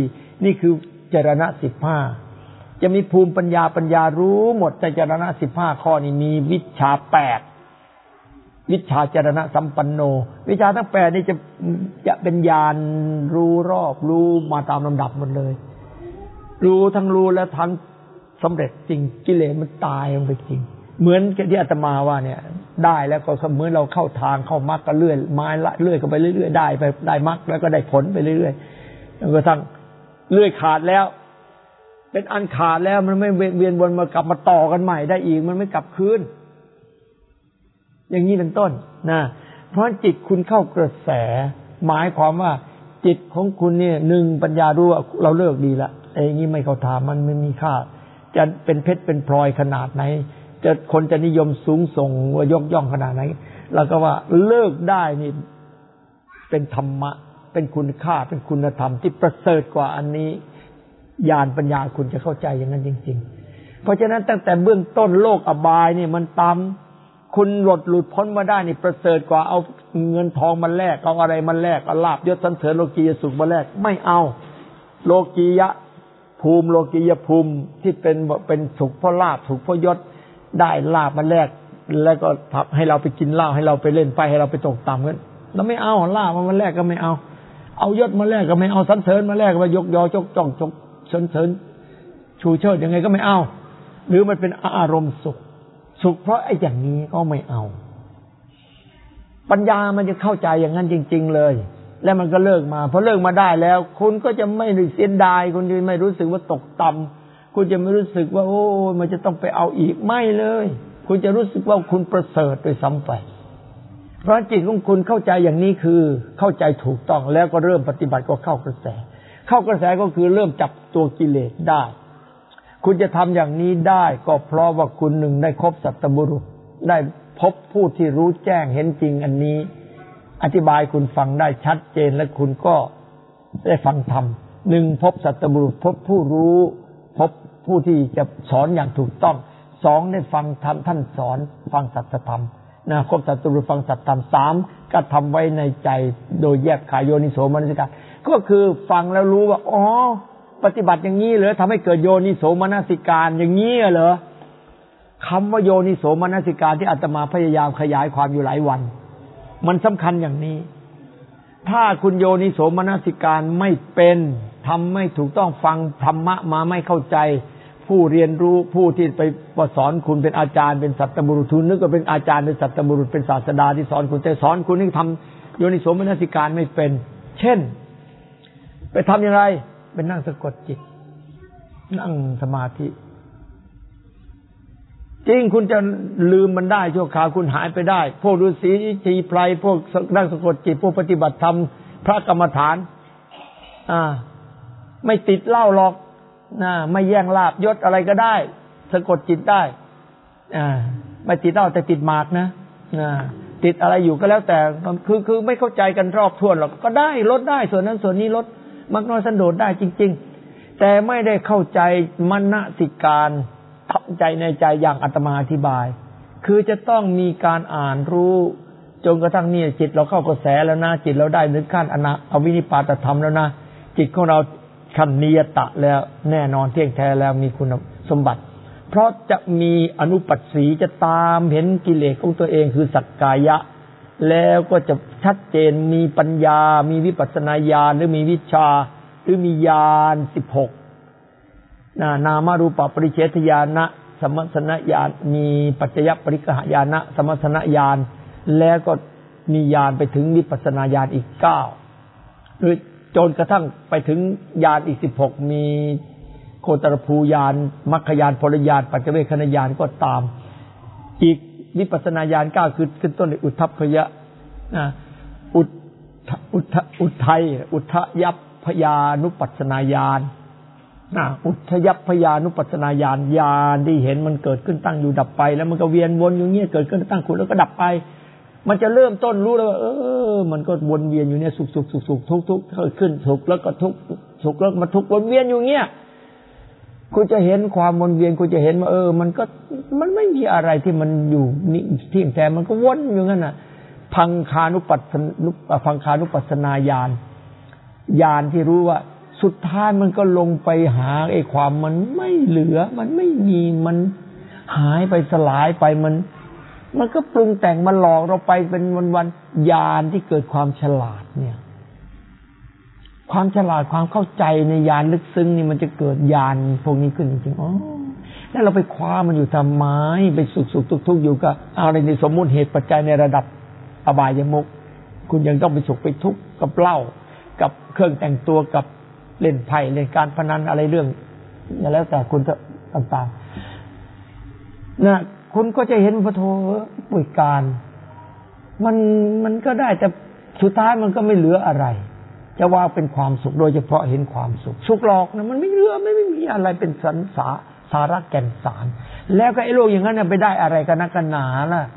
4นี่คือจรณะ15จะมีภูมิปัญญารู้หมดในจรณะ15ข้อนี้มีวิชชา8วิชชาจรณะสัมปันโนวิชาทั้ง8นี่จะเป็นญาณรู้รอบรู้มาตามลำดับหมดเลยรู้ทั้งรู้และทั้งสำเร็จจริงกิเลสมันตายลงไปจริงเหมือนที่อาตมาว่าเนี่ยได้แล้วก็เหมือนเราเข้าทางเข้ามรรคก็เลื่อยไม้ละเลื่อยเข้าไปเรื่อยๆได้ไปได้มรรคแล้วก็ได้ผลไปเรื่อยๆจนกระทั่งเลื่อยขาดแล้วเป็นอันขาดแล้วมันไม่เวียนวนมากลับมาต่อกันใหม่ได้อีกมันไม่กลับคืนอย่างนี้เป็นต้นนะเพราะจิตคุณเข้ากระแสหมายความว่าจิตของคุณเนี่ย1ปัญญารู้ว่าเราเลิกดีละไอ้อย่างนี้ไม่เข้าทางมันไม่มีค่าจะเป็นเพชรเป็นพลอยขนาดไหนจะคนจะนิยมสูงส่งว่ายกย่องขนาดไหนเราก็ว่าเลิกได้นี่เป็นธรรมะเป็นคุณค่าเป็นคุณธรรมที่ประเสริฐกว่าอันนี้ญาณปัญญาคุณจะเข้าใจอย่างนั้นจริงๆเพราะฉะนั้นตั้งแต่เบื้องต้นโลกอบายนี่มันต่ำคุณหลุดพ้นมาได้นี่ประเสริฐกว่าเอาเงินทองมาแลกเอาอะไรมาแลกเอาลาภยศสรรเสริญโลกียสุขมาแลกไม่เอาโลกียะผภูมิโลกียภูมิที่เป็นสุขเพราะลาภสุขเพราะยศได้ลาภมาแลกแล้วก็ให้เราไปกินเหล้าให้เราไปเล่นไฟให้เราไปตกต่ำกันเราไม่เอาลาภมาแลกก็ไม่เอายศมาแลกก็ไม่เอาสรรเสริญมาแลกก็มายกยอจกจ้องจกสรรเสริญชูเชิดยังไงก็ไม่เอาหรือมันเป็นอารมณ์สุขเพราะไอ้อย่างนี้ก็ไม่เอาปัญญามันจะเข้าใจอย่างนั้นจริงๆเลยแล้วมันก็เลิกมาพอเลิกมาได้แล้วคุณก็จะไม่เสียดายคุณจะไม่รู้สึกว่าตกต่ำคุณจะไม่รู้สึกว่าโอ้มันจะต้องไปเอาอีกไม่เลยคุณจะรู้สึกว่าคุณประเสริฐโดยซ้ำไปเพราะจิตของคุณเข้าใจอย่างนี้คือเข้าใจถูกต้องแล้วก็เริ่มปฏิบัติก็เข้ากระแสก็คือเริ่มจับตัวกิเลสได้คุณจะทำอย่างนี้ได้ก็เพราะว่าคุณหนึ่งได้คบสัตบุรุษได้พบผู้ที่รู้แจ้งเห็นจริงอันนี้อธิบายคุณฟังได้ชัดเจนและคุณก็ได้ฟังธรรมหนึ่งพบสัตบุรุษพบผู้รู้พบผู้ที่จะสอนอย่างถูกต้องสองได้ฟังธรรมท่านสอนฟังสัจธรรมนะคบสัตบุรุษฟังสัจธรรมสามก็ทำไว้ในใจโดยแยกขายโยนิโสมนสิการก็คือฟังแล้วรู้ว่าอ๋อปฏิบัติอย่างนี้เหรอทำให้เกิดโยนิโสมนสิการอย่างนี้เหรอคำว่าโยนิโสมนสิการที่อาตมาพยายามขยายความอยู่หลายวันมันสำคัญอย่างนี้ถ้าคุณโยนิโสมนสิการไม่เป็นทำไม่ถูกต้องฟังธรรมะมาไม่เข้าใจผู้เรียนรู้ผู้ที่ไปสอนคุณเป็นอาจารย์เป็นสัตบุรุษนึกว่าเป็นอาจารย์เป็นสัตบุรุษเป็นศาสดาที่สอนคุณแต่สอนคุณนี่ทำโยนิโสมนสิการไม่เป็นเช่นไปทำอย่างไรเป็นนั่งสะกดจิตนั่งสมาธิจริงคุณจะลืมมันได้ชั่วคราวคุณหายไปได้พวกฤาษีชีไพรพวกนั่งสะกดจิตพวกปฏิบัติธรรมพระกรรมฐานไม่ติดเหล้าหรอกไม่แย่งลาภยศอะไรก็ได้สะกดจิตได้ไม่ติดเหล้าแต่ติดหมากนะติดอะไรอยู่ก็แล้วแต่คือไม่เข้าใจกันรอบทั่วหรอกก็ได้ลดได้ส่วนนั้นส่วนนี้ลดมักน้อยสันโดษได้จริงๆแต่ไม่ได้เข้าใจมนสิการเข้าใจในใจอย่างอาตมาอธิบายคือจะต้องมีการอ่านรู้จนกระทั่งนี่จิตเราเข้ากระแสแล้วนะจิตเราได้ถึงขั้นอวินิปาตธรรมแล้วนะจิตของเราขั้นนิยตะแล้วแน่นอนเที่ยงแท้แล้วมีคุณสมบัติเพราะจะมีอนุปัสสีจะตามเห็นกิเลสของตัวเองคือสักกายะแล้วก็จะชัดเจนมีปัญญามีวิปัสสนาญาณหรือมีวิชาหรือมีญาณ16นามารูปปริเฉทญาณะสมัสสนญาณมีปัจจยปริกหญาณะสมัสสนญาณแล้วก็มีญาณไปถึงวิปัสสนาญาณอีก9หรือจนกระทั่งไปถึงญาณอีก16มีโคตรภูญาณมรรคญาณผลญาณปัจเจเวคขณญาณก็ตามอีกวิปัสสนาญาณ9คือขึ้นต้นด้วยอุทธัพพยะอุทัยอุทยัพพยานุปัสสนาญาณอุทยัพพยานุปัสสนาญาณญาณที่เห็นมันเกิดขึ้นตั้งอยู่ดับไปแล้วมันก็เวียนวนอยู่เงี้ยเกิดขึ้นตั้งขึ้นแล้วก็ดับไปมันจะเริ่มต้นรู้แล้วว่ามันก็วนเวียนอยู่เนี่ยสุขทุกข์เกิดขึ้นสุขแล้วก็ทุกข์สุขแล้วมาทุกข์วนเวียนอยู่เงี้ยคุณจะเห็นความวนเวียนคุณจะเห็นว่ามันไม่มีอะไรที่มันอยู่นี่ที่แท้มันก็วนอยู่งั้นน่ะพังคานุปัสสนาญาณญาณที่รู้ว่าสุดท้ายมันก็ลงไปหาไอ้ความมันไม่เหลือมันไม่มีมันหายไปสลายไปมันก็ปรุงแต่งมันหลอกเราไปเป็นวันๆญาณที่เกิดความฉลาดเนี่ยความฉลาดความเข้าใจในญาณลึกซึ้งนี่มันจะเกิดญาณพวกนี้ขึ้นจริงๆแล้วเราไปคว้ามันอยู่ทำไมไปสุขทุกข์อยู่กับอะไรในสมมุติเหตุปัจจัยในระดับอบายมุขคุณยังต้องไปสุขไปทุกข์กับเหล้ากับเครื่องแต่งตัวกับเล่นไพ่เล่นการพนันอะไรเรื่องอย่างแล้วแต่คุณต่างๆนะคุณก็จะเห็นพระโทปุยการมันก็ได้แต่สุดท้ายมันก็ไม่เหลืออะไรจะว่าเป็นความสุขโดยเฉพาะเห็นความสุขหลอกนะมันไม่เหลือไม่มีอะไรเป็นสาระแก่นสารแล้วก็ไอ้โลกอย่างนั้นไปได้อะไรกันนักกันหนาล่ะ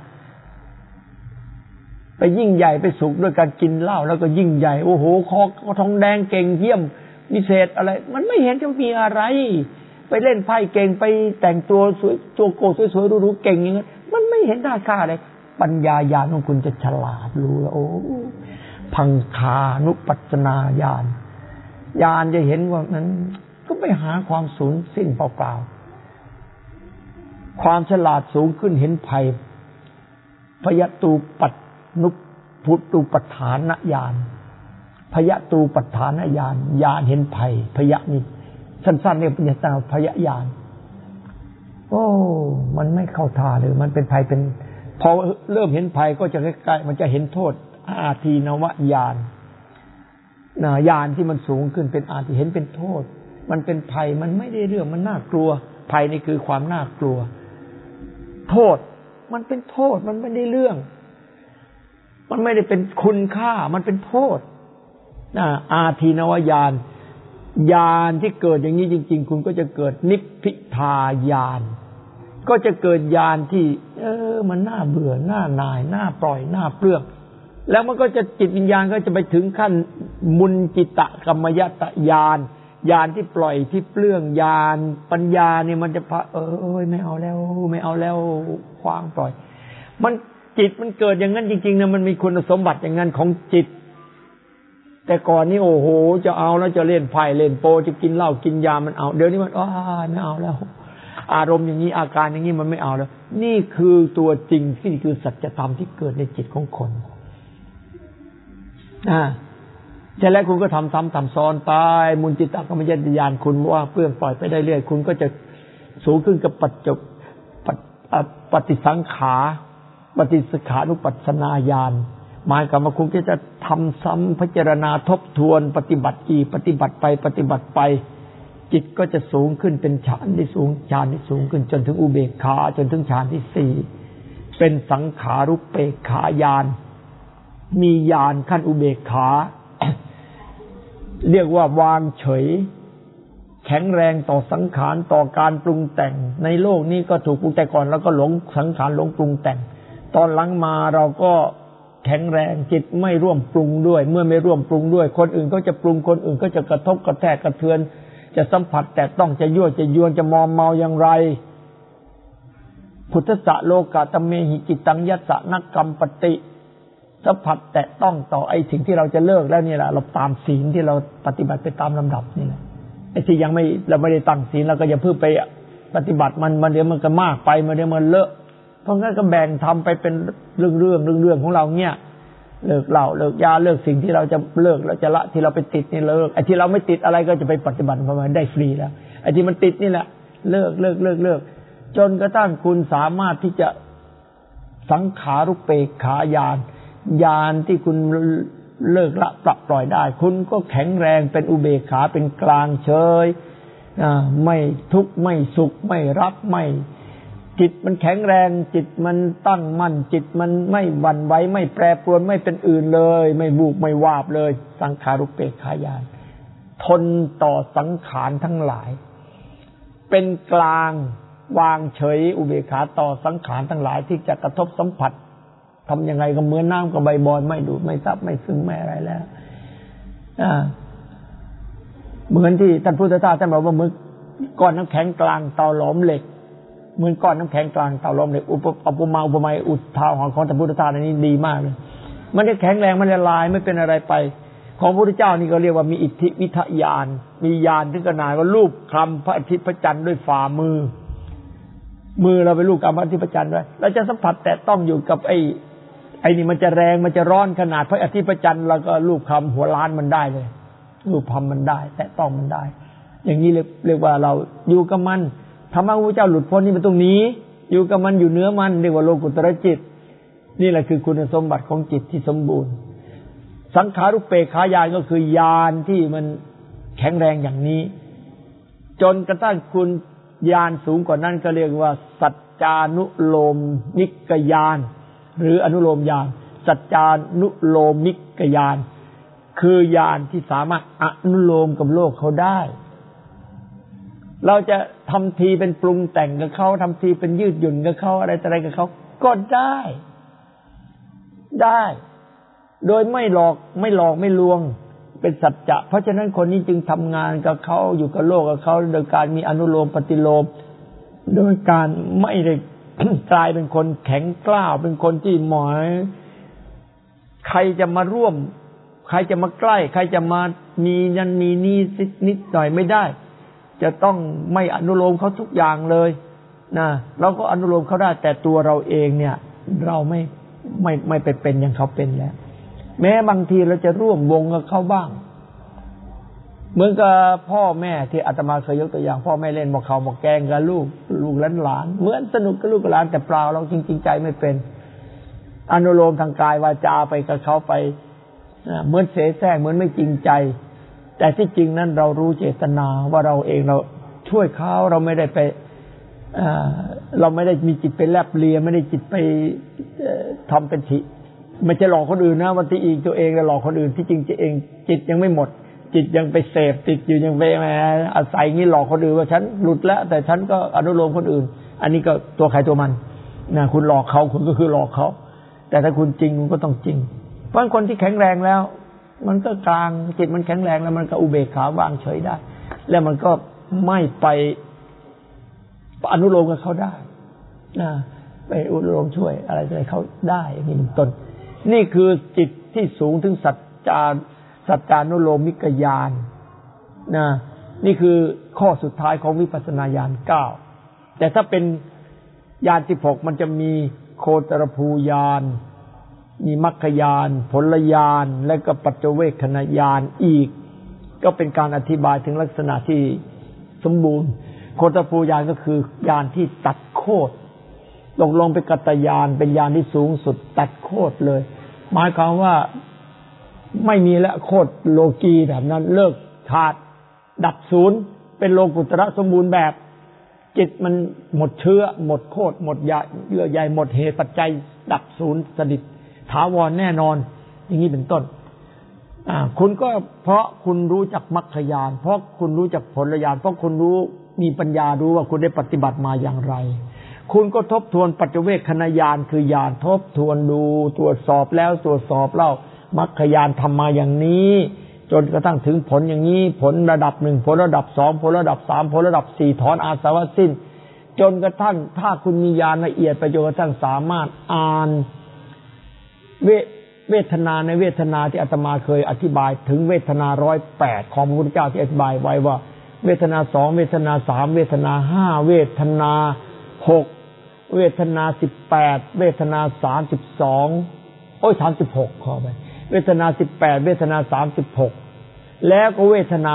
ไปยิ่งใหญ่ไปสุขด้วยการกินเหล้าแล้วก็ยิ่งใหญ่โอ้โหคอทองแดงเก่งเยี่ยมวิเศษอะไรมันไม่เห็นจะมีอะไรไปเล่นไพ่เก่งไปแต่งตัวสวยโจโกสวยๆรู้ๆเก่งอย่างนั้นมันไม่เห็นได้ค่าอะไรปัญญาญาณของคุณจะฉลาดรู้แล้วโอ้พังคานุปัสสนาญาณจะเห็นว่านั้นก็ไม่หาความสูญสิ้นเปล่าๆความฉลาดสูงขึ้นเห็นภัยพยตูปัตนุพุตุปัฏฐานญาณพยตูปัฏฐานญาณญาณเห็นภัยพยนี่สั้นๆเนี่ยเป็นญาณพยญาณโอ้มันไม่เข้าท่าเลยมันเป็นภัยเป็นพอเริ่มเห็นภัยก็จะใกล้ๆมันจะเห็นโทษอาทีนวญาณญาณที่มันสูงขึ้นเป็นอาทีเห็นเป็นโทษมันเป็นภัยมันไม่ได้เรื่องมันน่ากลัวภัยนี่คือความน่ากลัวโทษมันเป็นโทษมันไม่ได้เรื่องมันไม่ได้เป็นคุณค่ามันเป็นโทษอาทีนวญาณญาณที่เกิดอย่างนี้จริงๆคุณก็จะเกิดนิพพิทาญาณก็จะเกิดญาณที่มันน่าเบื่อน่าหน่ายน่าปล่อยน่าเปลื้องแล้วมันก็จะจิตวิญญาณก็จะไปถึงขั้นมุนจิตะกรรมยตญาณญาณที่ปล่อยที่เปลื้องญาณปัญญาเนี่ยมันจะไม่เอาแล้วไม่เอาแล้วคว้างปล่อยมันจิตมันเกิดอย่างนั้นจริงๆนะมันมีคุณสมบัติอย่างนั้นของจิตแต่ก่อนนี่โอ้โหจะเอาแล้วจะเล่นไพ่เล่นโปจะกินเหล้ากินยามันเอาเดี๋ยวนี้มันไม่เอาแล้วอารมณ์อย่างนี้อาการอย่างนี้มันไม่เอาแล้วนี่คือตัวจริงที่คือสัจธรรมที่เกิดในจิตของคนใช่แล้วคุณก็ทำซ้อนไปมุนจิตตกรรมญาณคุณว่าเปลื้องปล่อยไปได้เรื่อยคุณก็จะสูงขึ้นกับปฏิสังขาปฏิสังขานุปัสสนาญาณหมายความว่าคุณก็จะทำซ้ำพิจารณาทบทวนปฏิบัติอีกปฏิบัติไปจิตก็จะสูงขึ้นเป็นฌานที่สูงฌานที่สูงขึ้นจนถึงอุเบกขาจนถึงฌานที่ 4เป็นสังขารุปเปกขาญาณมีญาณขั้นอุเบกขาเรียกว่าวางเฉยแข็งแรงต่อสังขารต่อการปรุงแต่งในโลกนี้ก็ถูกปรุงแต่งก่อนแล้วก็หลงสังขารหลงปรุงแต่งตอนหลังมาเราก็แข็งแรงจิตไม่ร่วมปรุงด้วยเมื่อไม่ร่วมปรุงด้วยคนอื่นก็จะปรุงคนอื่นก็จะกระทบกระแทกกระเทือนจะสัมผัสแต่ต้องจะยั่วจะยวนจะมอมเมาอย่างไรพุทธะโลกะตะเมหิจิตังยัสสะนักกรรมปฏิสัมผัสแต่ต้องต่อไอ้สิ่งที่เราจะเลิกแล้วนี่แหละเราตามศีลที่เราปฏิบัติไปตามลำดับนี่แหละไอ้ที่ยังไม่เราไม่ได้ตั้งศีลเราก็อย่าเพิ่งไปปฏิบัติมันเดี๋ยวมันก็มากไปมันเดี๋ยวมันเลอะเพราะงั้นก็แบ่งทำไปเป็นเรื่องของเราเนี่ยเลิกเหล้าเลิกยาเลิกสิ่งที่เราจะเลิกเราจะละที่เราไปติดนี่เลิกไอ้ที่เราไม่ติดอะไรก็จะไปปฏิบัติมันได้ฟรีแล้วไอ้ที่มันติดนี่แหละเลิกจนกระทั่งคุณสามารถที่จะสังขารุปเปกขาญาณญาณที่คุณเลิกละปล่อยได้คุณก็แข็งแรงเป็นอุเบกขาเป็นกลางเฉยไม่ทุกข์ไม่สุขไม่รับไม่จิตมันแข็งแรงจิตมันตั้งมั่นจิตมันไม่หวั่นไหวไม่แปรปรวนไม่เป็นอื่นเลยไม่บูบไม่วาบเลยสังขารุปเปกขาญาณทนต่อสังขารทั้งหลายเป็นกลางวางเฉยอุเบกขาต่อสังขารทั้งหลายที่จะกระทบสัมผัสทำยังไงก็เหมือนน้ำกับใบบอนไม่ดูดไม่ซับไม่ซึมไม่อะไรแล้วเหมือนที่ท่านพุทธทาสท่านบอกว่าเหมือนก้อนน้ำแข็งกลางเตาหลอมเหล็กเหมือนก้อนน้ำแข็งกลางเตาหลอมเหล็กอุปมาอุปไมยอุทาหรณ์ของท่านพุทธทาสนี้ดีมากเลยมันได้แข็งแรงมันละลายไม่เป็นอะไรไปของพระพุทธเจ้านี่ก็เรียกว่ามีอิทธิวิทยานมีญาณถึงขนาดว่ารูปคลำพระอาทิตย์พระจันทร์ด้วยฝ่ามือเราไปรูปคลำพระอาทิตย์พระจันทร์ด้วยเราจะสัมผัสแต่ต้องอยู่กับไอ้นี่มันจะแรงมันจะร้อนขนาดพระอาทิตย์พระจันทร์แล้วก็รูปคำหัวล้านมันได้เลยรูปคำมันได้แต่ต้องมันได้อย่างนี้เรียกว่าเราอยู่กับมันธรรมะพระพุทธเจ้าหลุดพ้นนี่มันตรงนี้อยู่กับมันอยู่เนื้อมันเรียกว่าโลกุตตรจิตนี่แหละคือคุณสมบัติของจิตที่สมบูรณ์สังขารุปเปกขาญาณก็คือญาณที่มันแข็งแรงอย่างนี้จนกระทั่งคุณญาณสูงกว่านั้นก็เรียกว่าสัจจานุโลมนิกญาณหรืออนุโลมญาณสัจจานุโลมิกญาณคือญาณที่สามารถอนุโลมกับโลกเขาได้เราจะทำทีเป็นปรุงแต่งกับเขาทำทีเป็นยืดหยุ่นกับเขาอะไรกับเขาก็ได้โดยไม่หลอกไม่ลวงเป็นสัจจะเพราะฉะนั้นคนนี้จึงทำงานกับเขาอยู่กับโลกกับเขาโดยการมีอนุโลมปฏิโลมโดยการไม่ได้ กลายเป็นคนแข็งกล้าวเป็นคนที่หมายใครจะมาร่วมใครจะมาใกล้ใครจะมามีนั่นมีนี่นิดหน่อยไม่ได้จะต้องไม่อนุโลมเขาทุกอย่างเลยนะเราก็อนุโลมเขาได้แต่ตัวเราเองเนี่ยเราไม่ไปเป็นอย่างเขาเป็นแล้วแม้บางทีเราจะร่วมวงกับเขาบ้างเหมือนกับพ่อแม่ที่อาตมาเคยยกตัวอย่างพ่อแม่เล่นหมากเขาหมากแกงกับลูกหลานเหมือนสนุกกับลูกหลานแต่เปล่าเราจริงๆใจไม่เป็นอนุโลมทางกายวาจาไปกับเขาไปเหมือนเสแสร้งเหมือนไม่จริงใจแต่ที่จริงนั้นเรารู้เจตนาว่าเราเองเราช่วยเขาเราไม่ได้ไปเราไม่ได้มีจิตไปแลบเลียไม่ได้จิตไปทำเป็นทิไม่ใช่หลอกคนอื่นนะวันที่อีกตัวเองแล้วหลอกคนอื่นที่จริงเองจิตยังไม่หมดจิตยังไปเสพติดอยู่ยังไปอาศัยงี้หลอกคนอื่นว่าฉันหลุดแล้วแต่ฉันก็อนุโลมคนอื่นอันนี้ก็ตัวใครตัวมันนะคุณหลอกเขาคุณก็คือหลอกเขาแต่ถ้าคุณจริงคุณก็ต้องจริงเพราะคนที่แข็งแรงแล้วมันก็กลางจิตมันแข็งแรงแล้วมันก็อุเบกขาวางเฉยได้แล้วมันก็ไม่ไปอนุโลมกับเขาได้นะไปอนุโลมช่วยอะไรเขาได้อย่างนี้เป็นต้นนี่คือจิตที่สูงถึงสัจจานุโลมิกญาณนะนี่คือข้อสุดท้ายของวิปัสสนาญาณ9แต่ถ้าเป็นญาณ16มันจะมีโคตรภูญาณมีมรรคญาณผลญาณและก็ปัจเจเวคขณญาณอีกก็เป็นการอธิบายถึงลักษณะที่สมบูรณ์โคตรภูญาณก็คือญาณที่ตัดโคตรลงไปกัตตญาณเป็นญาณที่สูงสุดตัดโคตรเลยหมายความว่าไม่มีแล้วโคตรโลกีแบบนั้นเลิกขาดดับศูนย์เป็นโลกุตระสมบูรณ์แบบจิตมันหมดเชื้อหมดโคตรหมดเยื่อใยหมดเหตุปัจจัยดับศูนย์สนิทถาวรแน่นอนอย่างนี้เป็นต้นคุณก็เพราะคุณรู้จักมรรคญาณเพราะคุณรู้จักผลญาณเพราะคุณรู้มีปัญญารู้ว่าคุณได้ปฏิบัติมาอย่างไรคุณก็ทบทวนปัจเจเวคขณญาณคือญาณทบทวนดูตรวจสอบแล้วตรวจสอบเล่ามรรคญาณทำมาอย่างนี้จนกระทั่งถึงผลอย่างนี้ผลระดับ1ผลระดับ2ผลระดับ3ผลระดับ4ถอนอาสวะสิ้นจนกระทั่งถ้าคุณมีญาณละเอียดไปจนกระทั่งสามารถอ่านเวทนาในเวทนาที่อาตมาเคยอธิบายถึงเวทนา108ของพระพุทธเจ้าที่อธิบายไว้ว่าเวทนา2เวทนา3เวทนา5เวทนา6เวทนา18เวทนา32 36ขอไปเวทนา18เวทนา36แล้วก็เวทนา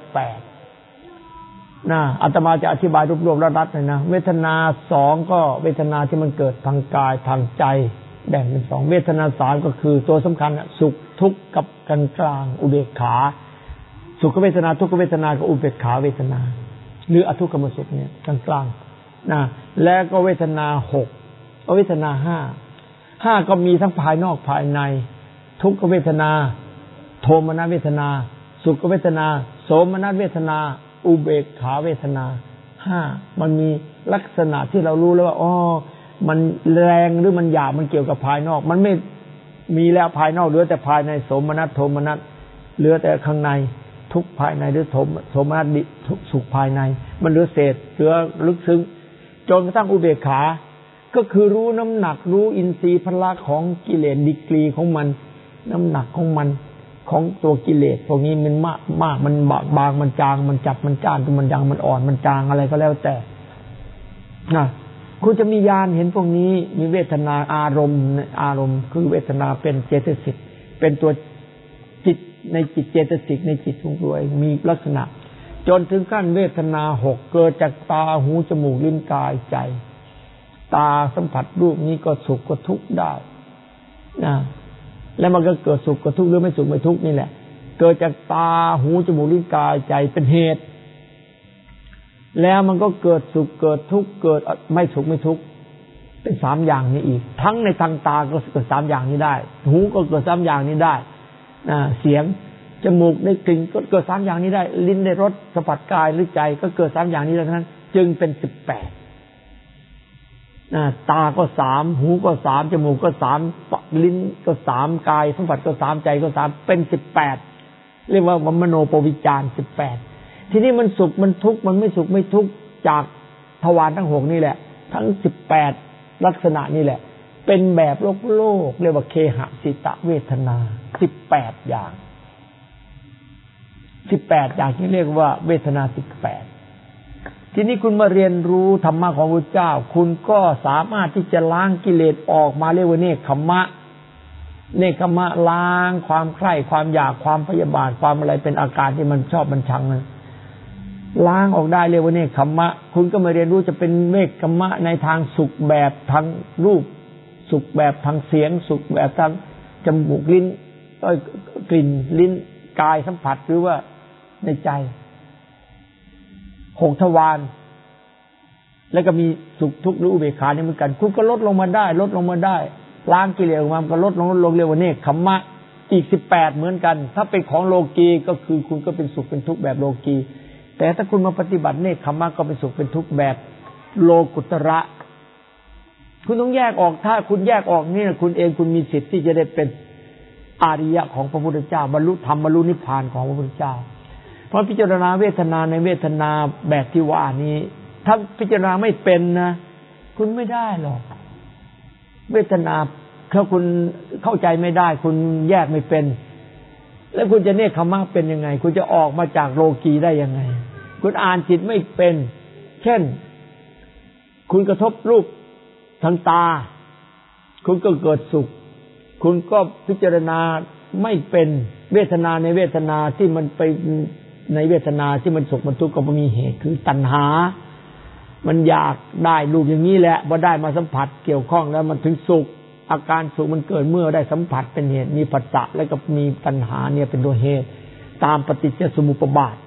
108นะอาตมาจะอธิบายรวบๆรัดๆเลยนะเวทนา2ก็เวทนาที่มันเกิดทางกายทางใจแบ่งเป็น2เวทนา3ก็คือตัวสำคัญสุขทุกข์กับกลางๆอุเบกขาสุขเวทนาทุกขเวทนากับอุเบกขาเวทนาหรืออทุกขมสุขเนี่ยกลางๆนะแล้วก็เวทนา6เวทนา5ก็มีทั้งภายนอกภายในทุกขเวทนาโทมนัสเวทนาสุขเวทนาโสมนัสเวทนาอุเบกขาเวทนา5มันมีลักษณะที่เรารู้แล้วว่าอ๋อมันแรงหรือมันหยาบมันเกี่ยวกับภายนอกมันไม่มีแล้วภายนอกเหลือแต่ภายในโสมนัสโทมนัสเหลือแต่ข้างในทุกภายในหรือโทมนัสทุกสุขภายในมันเหลือเศษเหลือลึกซึ้งจนกระทั่งอุเบกขาก็คือรู้น้ำหนักรู้อินทรีย์พละของกิเลสดีกรีของมันน้ำหนักของมันของตัวกิเลสพวกนี้มันมากมันบางมันจางมันจับมันจ้านมันยังมันอ่อนมันจางอะไรก็แล้วแต่นะคุณจะมีญาณเห็นพวกนี้มีเวทนาอารมณ์คือเวทนาเป็นเจตสิกเป็นตัวจิตในจิตเจตสิกในจิตของตัวเองมีลักษณะจนถึงขั้นเวทนา6เกิดจากตาหูจมูกลิ้นกายใจตาสัมผัสรูปนี้ก็สุขก็ทุกข์ได้นะแล้วมันก็เกิดสุขกับทุกข์หรือไม่สุขไม่ทุกข์นี่แหละเกิดจากตาหูจมูกลิ้นกายใจเป็นเหตุแล้วมันก็เกิดสุขเกิดทุกข์เกิดไม่สุขไม่ทุกข์เป็น3อย่างนี้อีกทั้งในทางตาก็เกิด3อย่างนี้ได้หูก็เกิด3อย่างนี้ได้เสียงจมูกได้กลิ่นก็เกิด3อย่างนี้ได้ลิ้นได้รสสัมผัสกายหรือใจก็เกิด3อย่างนี้ทั้งนั้นจึงเป็น18ตาก็3หูก็3จมูกก็3ลิ้นก็3กายสัมผัสก็3ใจก็3เป็น18เรียกว่ามโนปวิจาร18ทีนี้มันสุขมันทุกข์มันไม่สุขไม่ทุกข์จากทวารทั้ง6นี่แหละทั้ง18ลักษณะนี่แหละเป็นแบบโลกเรียกว่าเคหสิตเวทนา18อย่าง18อย่างที่เรียกว่าเวทนา18 ทีนี้คุณมาเรียนรู้ธรรมะของพระเจ้าคุณก็สามารถที่จะล้างกิเลสออกมาเรียกว่าเนกขัมมะเนกขัมมะล้างความใคร่ความอยากความพยาบาทความอะไรเป็นอาการที่มันชอบมันชังนะล้างออกได้เรียกว่าเนกขัมมะคุณก็มาเรียนรู้จะเป็นเนกขัมมะในทางสุขแบบทางรูปสุขแบบทางเสียงสุขแบบทางจมูกลิ้นกลิ่นลิ้นกายสัมผัสหรือว่าในใจ6 ทวารแล้วก็มีสุขทุกข์หรืออุเบกขานี่เหมือนกันคุณก็ลดลงมาได้ลดลงมาได้ล้างกิเลสออกมาก็ลดลงเรียกว่าเนกขัมมะอีก18เหมือนกันถ้าเป็นของโลกีก็คือคุณก็เป็นสุขเป็นทุกข์แบบโลกีแต่ถ้าคุณมาปฏิบัติเนกขัมมะก็เป็นสุขเป็นทุกข์แบบโลกุตระคุณต้องแยกออกถ้าคุณแยกออกนี่คุณเองคุณมีสิทธิ์ที่จะได้เป็นอริยะของพระพุทธเจ้าบรรลุธรรมบรรลุนิพพานของพระพุทธเจ้าเพราะพิจารณาเวทนาในเวทนาแบบที่ว่านี้ถ้าพิจารณาไม่เป็นนะคุณไม่ได้หรอกเวทนาถ้าคุณเข้าใจไม่ได้คุณแยกไม่เป็นแล้วคุณจะเนกขัมมะเป็นยังไงคุณจะออกมาจากโลกีได้ยังไงคุณอ่านจิตไม่เป็นเช่นคุณกระทบรูปทางตาคุณก็เกิดสุขคุณก็พิจารณาไม่เป็นเวทนาในเวทนาที่มันไปในเวทนาที่มันสุขมันทุกข์ก็มีเหตุคือตัณหามันอยากได้รูปอย่างนี้แหละพอได้มาสัมผัสเกี่ยวข้องแล้วมันถึงสุขอาการสุขมันเกิดเมื่อได้สัมผัสเป็นเหตุมีผัสสะแล้วก็มีตัณหาเนี่ยเป็นตัวเหตุตามปฏิจจสมุปบาท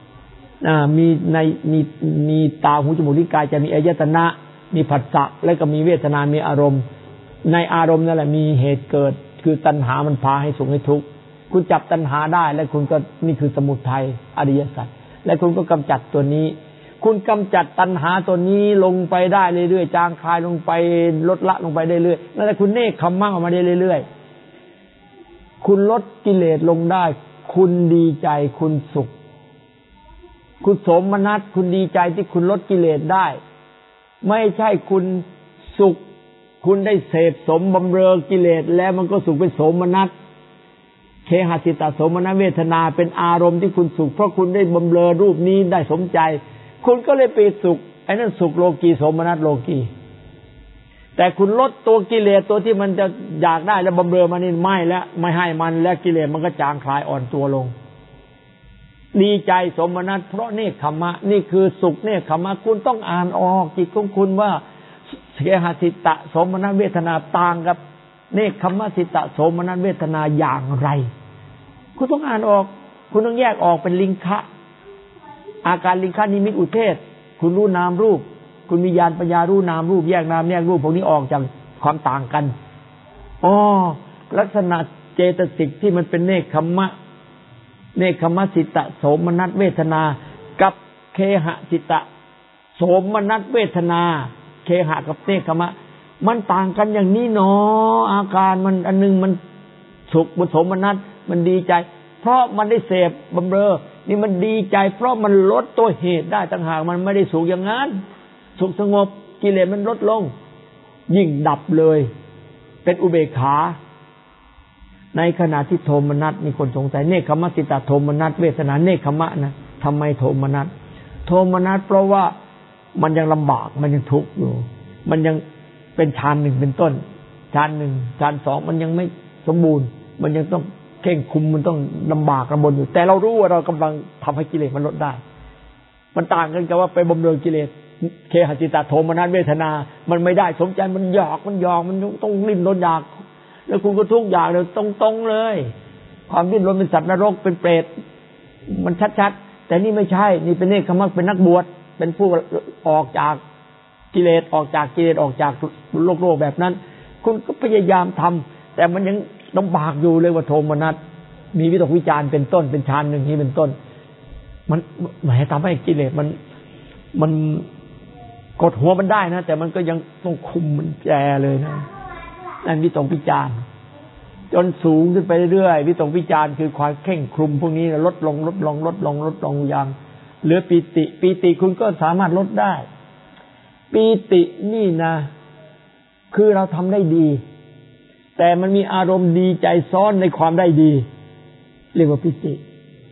มีตาหูจมูกลิ้นกายจะมีอายตนะมีผัสสะแล้วก็มีเวทนามีอารมณ์ในอารมณ์นั่นแหละมีเหตุเกิดคือตัณหามันพาให้สุขให้ทุกข์คุณจับตัณหาได้แล้วคุณก็นี่คือสมุทัยอริยสัจและคุณก็กำจัดตัวนี้คุณกำจัดตัณหาตัวนี้ลงไปได้เรื่อยๆจางคลายลงไปลดละลงไปได้เรื่อยนั่นแหละคุณเนกขัมมะออกมาได้เรื่อยๆคุณลดกิเลสลงได้คุณดีใจคุณสุขคุณโสมนัสคุณดีใจที่คุณลดกิเลสได้ไม่ใช่คุณสุขคุณได้เสพสมบำเรอกิเลสแล้วมันก็สุขเป็นโสมนัสเคหสิตโสมนัสเวทนาเป็นอารมณ์ที่คุณสุขเพราะคุณได้บำเรอรูปนี้ได้สมใจคุณก็เลยไปสุขไอ้นั่นสุขโลกีโสมนัสโลกีแต่คุณลดตัวกิเลสตัวที่มันจะอยากได้แล้วบำเรอมันนี่ไม่แล้วไม่ให้มันแล้วกิเลสมันก็จางคลายอ่อนตัวลงดีใจสมนัสเพราะเนกขัมมะนี่คือสุขเนกขัมมะคุณต้องอ่านออกจิตของคุณว่าเคหสิตโสมนัสเวทนาต่างกับเนกขัมมะสิตโสมนัสเวทนาอย่างไรคุณต้องอ่านออกคุณต้องแยกออกเป็นลิงคะอาการลิงคะนิมิตอุเทศคุณรู้นามรูปคุณมีญาณปัญญารู้นามรูปแยกนามแยกรูปพวกนี้ออกจากความต่างกันลักษณะเจตสิกที่มันเป็นเนกขัมมะเนกขัมมะสิตโสมนัสเวทนากับเคหสิตโสมนัสเวทนาเคหะกับเนกขัมมะมันต่างกันอย่างนี้เนาะอาการมันอันนึงมันสุขมันโสมนัสมันดีใจเพราะมันได้เสพบำเรอนี่มันดีใจเพราะมันลดตัวเหตุได้ต่างหากมันไม่ได้สุขอย่างนั้นสุขสงบกิเลสมันลดลงยิ่งดับเลยเป็นอุเบกขาในขณะที่โทมนัสมีคนสงสัยเนกขัมมะสิตโทมนัสเวทนาเนกขัมมะนะทำไมโทมนัสโทมนัสเพราะว่ามันยังลำบากมันยังทุกข์อยู่มันยังเป็นฌานหนึ่งเป็นต้นฌานหนึ่งฌานสองมันยังไม่สมบูรณ์มันยังต้องเข่งคุมมันต้องลำบากระบนอยู่แต่เรารู้ว่าเรากำลังทำให้กิเลสมันลดได้มันต่างกันกับว่าไปบำเรอกิเลสเคหสิตโทมนัสเวทนามันไม่ได้สมใจมันหยอกมันต้องลิ้นรนอยากแล้วคุณก็ทุกอย่างเลยตรงๆเลยความดิ้นรนเป็นสัตว์นรกเป็นเปรตมันชัดๆแต่นี่ไม่ใช่นี่เป็นเนกขัมมะเป็นนักบวชเป็นผู้ออกจากกิเลสออกจากโลกแบบนั้นคุณก็พยายามทำแต่มันยังลำบากอยู่เลยว่าโทมนัสมีวิตกวิจารเป็นต้นเป็นฌานหนึ่งนี้เป็นต้นมันหมายทำให้กิเลสมันกดหัวมันได้นะแต่มันก็ยังต้องคุมมันแจเลยนะนั่นวิตกวิจารจนสูงขึ้นไปเรื่อยๆวิตกวิจารคือความเข่งคลุมพวกนี้ลดลงอย่างเหลือปีติคุณก็สามารถลดได้ปีตินี่นะคือเราทำได้ดีแต่มันมีอารมณ์ดีใจซ้อนในความได้ดีเรียกว่าปีติ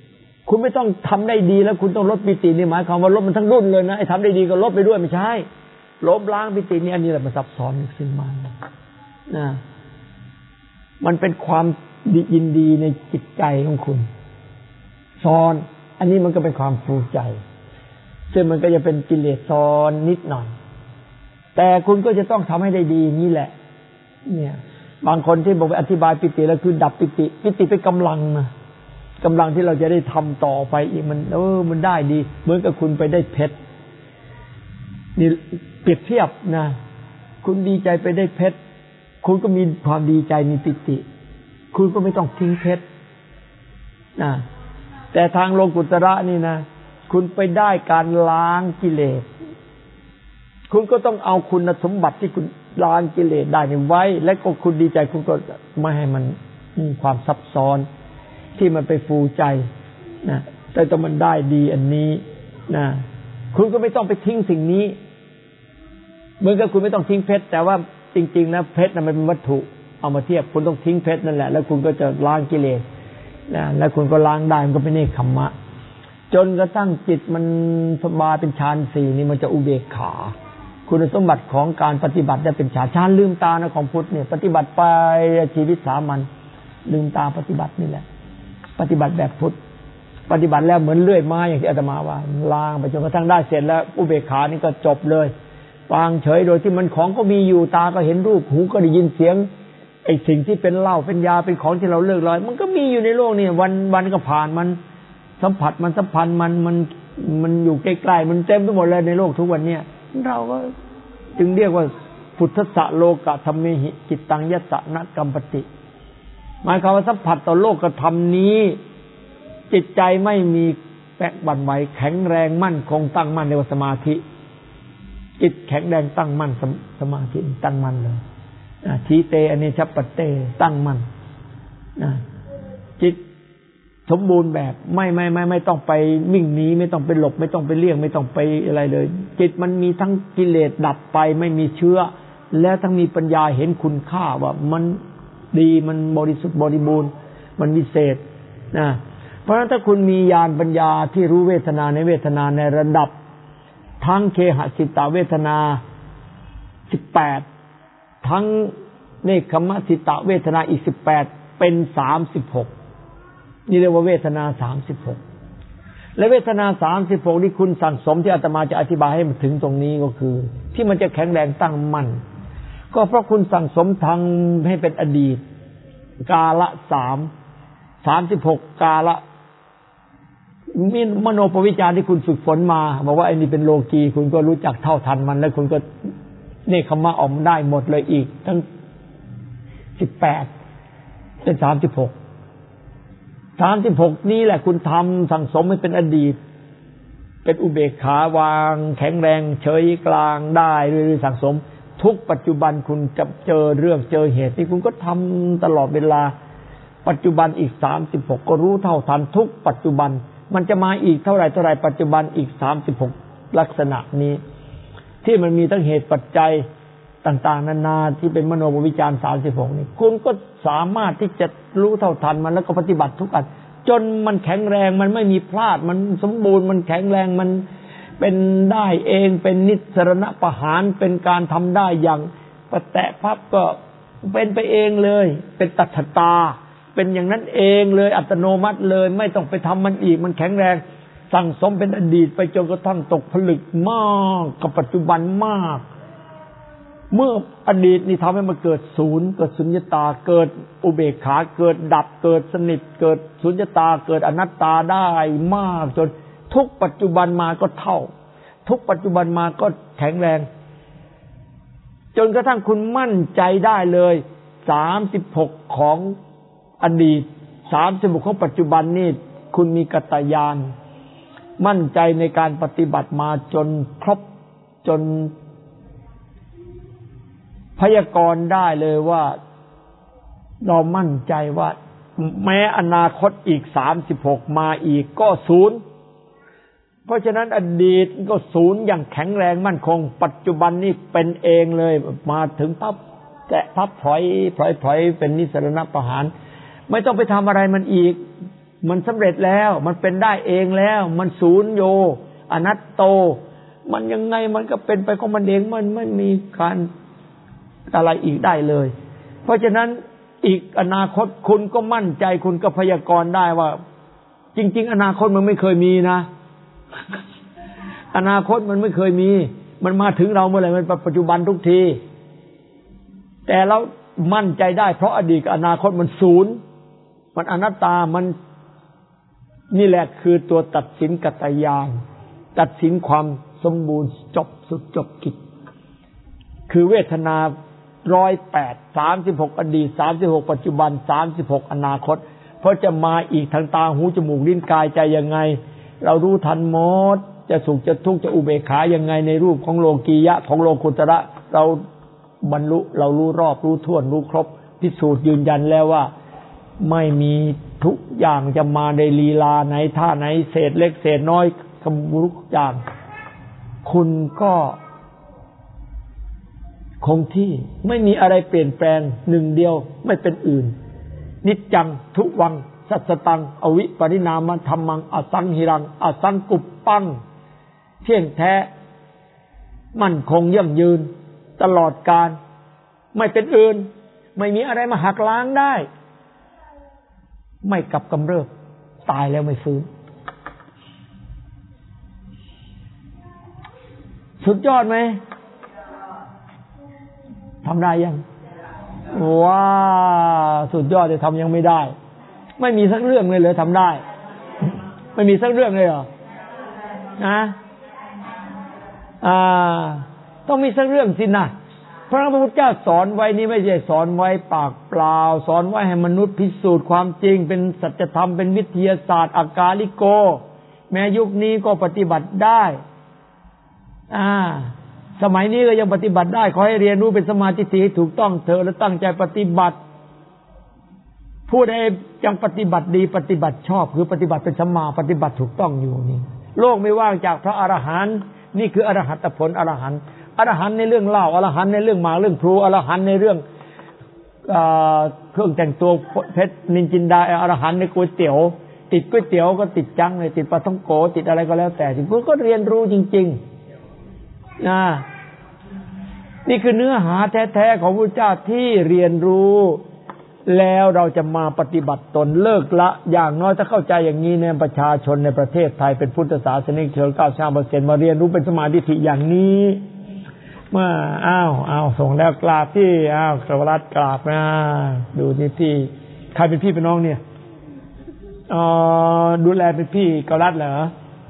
คุณไม่ต้องทำได้ดีแล้วคุณต้องลดปิตินี่หมายความว่าลดมันทั้งรุ่นเลยนะไอ้ทำได้ดีก็ลดไปด้วยไม่ใช่ลบล้างปิตินี่อันนี้แหละมันซับซ้อนขึ้นมานะมันเป็นความยินดีในจิตใจของคุณซ้อนอันนี้มันก็เป็นความฟูใจซึ่งมันก็จะเป็นกิเลสซ้อนนิดหน่อยแต่คุณก็จะต้องทำให้ได้ดีนี่แหละเนี่ยบางคนที่บอกไปอธิบายปิติแล้วคือดับปิติเป็นกำลังนะกำลังที่เราจะได้ทำต่อไปอีกมันมันได้ดีเหมือนกับคุณไปได้เพชรนี่เปรียบเทียบนะคุณดีใจไปได้เพชรคุณก็มีความดีใจมีปิติคุณก็ไม่ต้องทิ้งเพชรนะแต่ทางโลกุตระนี่นะคุณไปได้การล้างกิเลสคุณก็ต้องเอาคุณสมบัติที่คุณล้างกิเลสได้ไว้และก็คุณดีใจคุณก็ไม่ให้มันมีความซับซ้อนที่มันไปฟูใจนะแต่ต้องมันได้ดีอันนี้นะคุณก็ไม่ต้องไปทิ้งสิ่งนี้เหมือนกับคุณไม่ต้องทิ้งเพชรแต่ว่าจริงๆนะเพชรมันเป็นวัตถุเอามาเทียบคุณต้องทิ้งเพชรนั่นแหละแล้วคุณก็จะล้างกิเลสนะแล้วคุณก็ล้างได้มันก็เป็นเนกขัมมะจนกระทั่งจิตมันสบายเป็นฌานสี่นี่มันจะอุเบกขาคุณสมบัติของการปฏิบัติได้เป็นฌานลืมตานะของพุทธเนี่ยปฏิบัติไปชีวิตสามัญลืมตาปฏิบัตินี่แหละปฏิบัติแบบพุทธปฏิบัติแล้วเหมือนเลื่อยไม้อย่างที่อาตมาว่าล้างไปจนกระทั่งได้เสร็จแล้วอุเบกขานี่ก็จบเลยวางเฉยโดยที่มันของก็มีอยู่ตาก็เห็นรูปหูก็ได้ยินเสียงไอ้สิ่งที่เป็นเหล้าเป็นยาเป็นของที่เราเลิกเลยมันก็มีอยู่ในโลกนี่วันก็ผ่านมันสัมผัสมันสัมพันธ์มันอยู่ใกล้ๆมันเต็มไปหมดเลยในโลกทุกวันเนี้ยเราก็จึงเรียกว่าพุทธะโลกธรรมหิจิตตังยัสสะนะกัมปติหมายความว่าสัมผัสต่อโลกธรรมนี้จิตใจไม่มีแปรบั่นไหวแข็งแรงมั่นคงตั้งมั่นในสมาธิจิตแข็งแรงตั้งมั่นสมาธิตั้งมั่นเลยทีเตอเนชัปปเตตั้งมั่นจิตสมบูรณ์แบบไม่ต้องไปวิ่งหนีไม่ต้องไปหลบไม่ต้องไปเลี่ยงไม่ต้องไปอะไรเลยจิตมันมีทั้งกิเลสดับไปไม่มีเชื้อและทั้งมีปัญญาเห็นคุณค่าว่ามันดีมันบริสุทธิ์บริบูรณ์มันวิเศษนะเพราะฉะนั้นถ้าคุณมีญาณปัญญาที่รู้เวทนาในเวทนาในระดับทั้งเคหสิตเวทนา18ทั้งเนคขมสิตเวทนาอีก18เป็น36นี่เรียกว่าเวทนา36และเวทนา36นี่คุณสั่งสมที่อาตมาจะอธิบายให้มันถึงตรงนี้ก็คือที่มันจะแข็งแรงตั้งมั่นก็เพราะคุณสั่งสมทางให้เป็นอดีตกาละ36กาละมีมโนปวิจารที่คุณฝึกฝนมาบอกว่าไอ้นี่เป็นโลกีคุณก็รู้จักเท่าทันมันแล้วคุณก็เนคขมะออกมาได้หมดเลยอีกทั้ง18เป็น36นี้แหละคุณทำสั่งสมให้เป็นอดีตเป็นอุเบกขาวางแข็งแรงเฉยกลางได้เรื่อยๆสั่งสมทุกปัจจุบันคุณจะเจอเรื่องเจอเหตุที่คุณก็ทำตลอดเวลาปัจจุบันอีก36ก็รู้เท่าทันทุกปัจจุบันมันจะมาอีกเท่าไหร่ปัจจุบันอีก36ลักษณะนี้ที่มันมีทั้งเหตุปัจจัยต่างๆนานาที่เป็นมโนวิจาร36นี่คุณก็สามารถที่จะรู้เท่าทันมันแล้วก็ปฏิบัติทุกอันจนมันแข็งแรงมันไม่มีพลาดมันสมบูรณ์มันแข็งแรงมันเป็นได้เองเป็นนิสรณประหารเป็นการทำได้อย่างประแตะพับก็เป็นไปเองเลยเป็นตัทตาเป็นอย่างนั้นเองเลยอัตโนมัติเลยไม่ต้องไปทำมันอีกมันแข็งแรงสั่งสมเป็นอดีตไปจนกระทั่งตกผลึกมากกับปัจจุบันมากเมื่ออดีตนี่ทำให้มันเกิดศูนย์เกิดสุญญตาเกิดอุเบกขาเกิดดับเกิดสนิทเกิดสุญญตาเกิดอนัตตาได้มากจนทุกปัจจุบันมาก็เท่าทุกปัจจุบันมาก็แข็งแรงจนกระทั่งคุณมั่นใจได้เลย36ของอดีต36ของปัจจุบันนี่คุณมีกัตตญาณมั่นใจในการปฏิบัติมาจนครบจนพยากรณ์ได้เลยว่าเรามั่นใจว่าแม้อนาคตอีก36มาอีกก็ศูนย์เพราะฉะนั้นอดีตก็ศูนย์อย่างแข็งแรงมั่นคงปัจจุบันนี่เป็นเองเลยมาถึงปั๊บแตะพับพลอยเป็นนิสรณประหารไม่ต้องไปทำอะไรมันอีกมันสำเร็จแล้วมันเป็นได้เองแล้วมันศูนย์โยอนัตโตมันยังไงมันก็เป็นไปของมันเองมันไม่มีการอะไรอีกได้เลยเพราะฉะนั้นอีกอนาคตคุณก็มั่นใจคุณก็พยากรณ์ได้ว่าจริงๆอนาคตมันไม่เคยมีนะอนาคตมันไม่เคยมีมันมาถึงเราเมื่อไหร่มันปัจจุบันทุกทีแต่เรามั่นใจได้เพราะอดีตกับอนาคตมันศูนย์มันอนัตตามันนี่แหละคือตัวตัดสินกัตตญาณตัดสินความสมบูรณ์จบสุดจบกิจคือเวทนา108 36อดีต36ปัจจุบัน36อนาคตเพราะจะมาอีกทางตาหูจมูกลิ้นกายใจยังไงเรารู้ทันหมดจะสุขจะทุกข์จะอุเบกขายังไงในรูปของโลกียะของโลกุตระเราบรรลุเรารู้รอบรู้ทั่วรู้ครบพิสูจน์ยืนยันแล้วว่าไม่มีทุกอย่างจะมาในลีลาไหนท่าไหนเศษเล็กเศษน้อยขมุกอย่างคุณก็คงที่ไม่มีอะไรเปลี่ยนแปลงหนึ่งเดียวไม่เป็นอื่นนิจจังทุวังสัสตังอวิปริณามธรรมังอสังหิรังอสังกุปปังเที่ยงแท้มั่นคงยั่งยืนตลอดกาลไม่เป็นอื่นไม่มีอะไรมาหักล้างได้ไม่กลับกำเริบตายแล้วไม่ฟื้นสุดยอดไหมทำได้ยังว้าสุดยอดแต่ทำยังไม่ได้ไม่มีสักเรื่องเลยเหรอทำได้ไม่มีสักเรื่องเลยเหรอนะต้องมีสักเรื่องสินะพระพุทธเจ้าสอนไว้นี่ไม่ใช่สอนไว้ปากเปล่าสอนไว้ให้มนุษย์พิสูจน์ความจริงเป็นสัจธรรมเป็นวิทยาศาสตร์อากาลิโกแม้ยุคนี้ก็ปฏิบัติได้สมัยนี้ก็ยังปฏิบัติได้ขอให้เรียนรู้เป็นสมาธิที่ถูกต้องเถอะและตั้งใจปฏิบัติผู้ใดยังปฏิบัติดีปฏิบัติชอบคือปฏิบัติเป็นสัมมาปฏิบัติถูกต้องอยู่นี่โลกไม่ว่างจากพระอรหันต์นี่คืออรหัตผลอรหันต์อรหันต์ในเรื่องเล่าอรหันต์ในเรื่องหมากเรื่องพลูอรหันต์ในเรื่องเครื่องแต่งตัวเพชรนินจินดาอรหันต์ในก๋วยเตี๋ยวติดก๋วยเตี๋ยวก็ติดจังเลยติดปลาท่องโกติดอะไรก็แล้วแต่คุณก็เรียนรู้จริงๆนี่คือเนื้อหาแท้ๆของพระเจ้าที่เรียนรู้แล้วเราจะมาปฏิบัติตนเลิกละอย่างน้อยถ้าเข้าใจอย่างนี้เนี่ยประชาชนในประเทศไทยเป็นพุทธศาสนิกชน 99% มาเรียนรู้เป็นสมาธิอย่างนี้เมื่อส่งแล้วกราบที่กราบกราบนะดูนี่พี่ใครเป็นพี่เป็นน้องเนี่ยดูแลเป็นพี่กราบเหรอ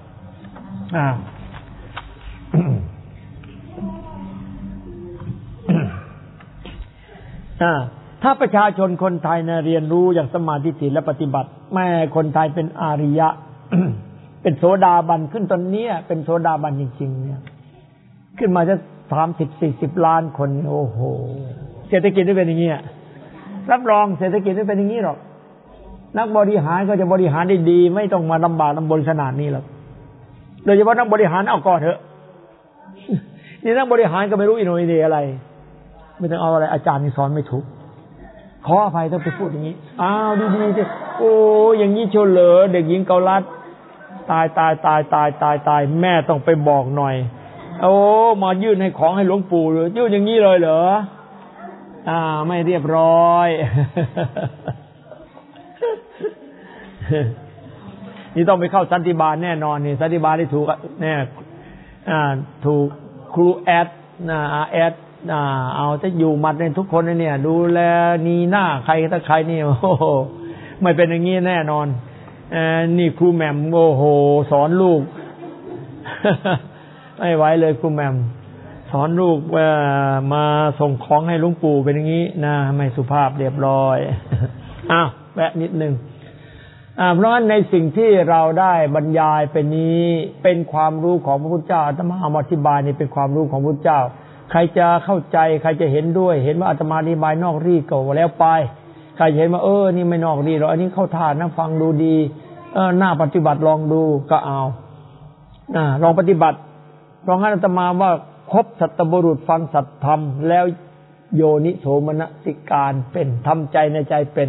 ถ้าประชาชนคนไทยนะเรียนรู้อย่างสมาธิและปฏิบัติแม่คนไทยเป็นอาริยะ เป็นโสดาบันขึ้นตอนนี้เป็นโสดาบันจริงๆเนี่ยขึ้นมาจะ30-40 ล้านคนโอ้โหเศรษฐกิจไม่เป็นอย่างนี้รับรองเศรษฐกิจไม่เป็นอย่างนี้หรอกนักบริหารก็จะบริหารได้ดีไม่ต้องมาลำบากลำบนขนาดนี้หรอกโดยเฉพาะนักบริหารเอาก่อนเถอะนี่นักบริหารก็ไม่รู้อินโนเวทีอะไรไม่ต้องเอาอะไรอาจารย์นี่สอนไม่ถูกขออภัยต้องไปพูดอย่างนี้ดีๆสิโอ้อย่างนี้เชียวเหรอเด็กหญิงเกาลัดตายแม่ต้องไปบอกหน่อยโอ้มายื่นให้ของให้หลวงปู่เลยยื่นอย่างนี้เลยเหรอไม่เรียบร้อยนี่ต้องไปเข้าสันติบาลแน่นอนนี่สันติบาลที่ถูกแน่ถูกครูแอดเอาจะอยู่มัดในทุกคนเนี่ยดูแลนีหน้าใครถ้าใครนี่โอ้โหไม่เป็นอย่างนี้แน่นอนนี่ครูแหม่มโอ้โหสอนลูกไม่ไหวเลยครูแหม่มสอนลูกว่ามาส่งของให้หลวงปู่เป็นอย่างนี้นะไม่สุภาพเรียบร้อยแวะนิดนึงเพราะฉะนั้นในสิ่งที่เราได้บรรยายไปนี้เป็นความรู้ของพระพุทธเจ้าอาตมาเอามาอธิบายนี่เป็นความรู้ของพระพุทธเจ้าใครจะเข้าใจใครจะเห็นด้วยเห็นว่าอาตมาอธิบายนอกรีก็แล้วไปใครเห็นว่านี่ไม่นอกรีหรอกอันนี้เข้าท่านะฟังดูดีน่าปฏิบัติลองดูก็เอาลองปฏิบัติเพราะงั้นอาตมาว่าครบสัตบุรุษฟังสัตธรรมแล้วโยนิโสมนสิการเป็นทำใจในใจเป็น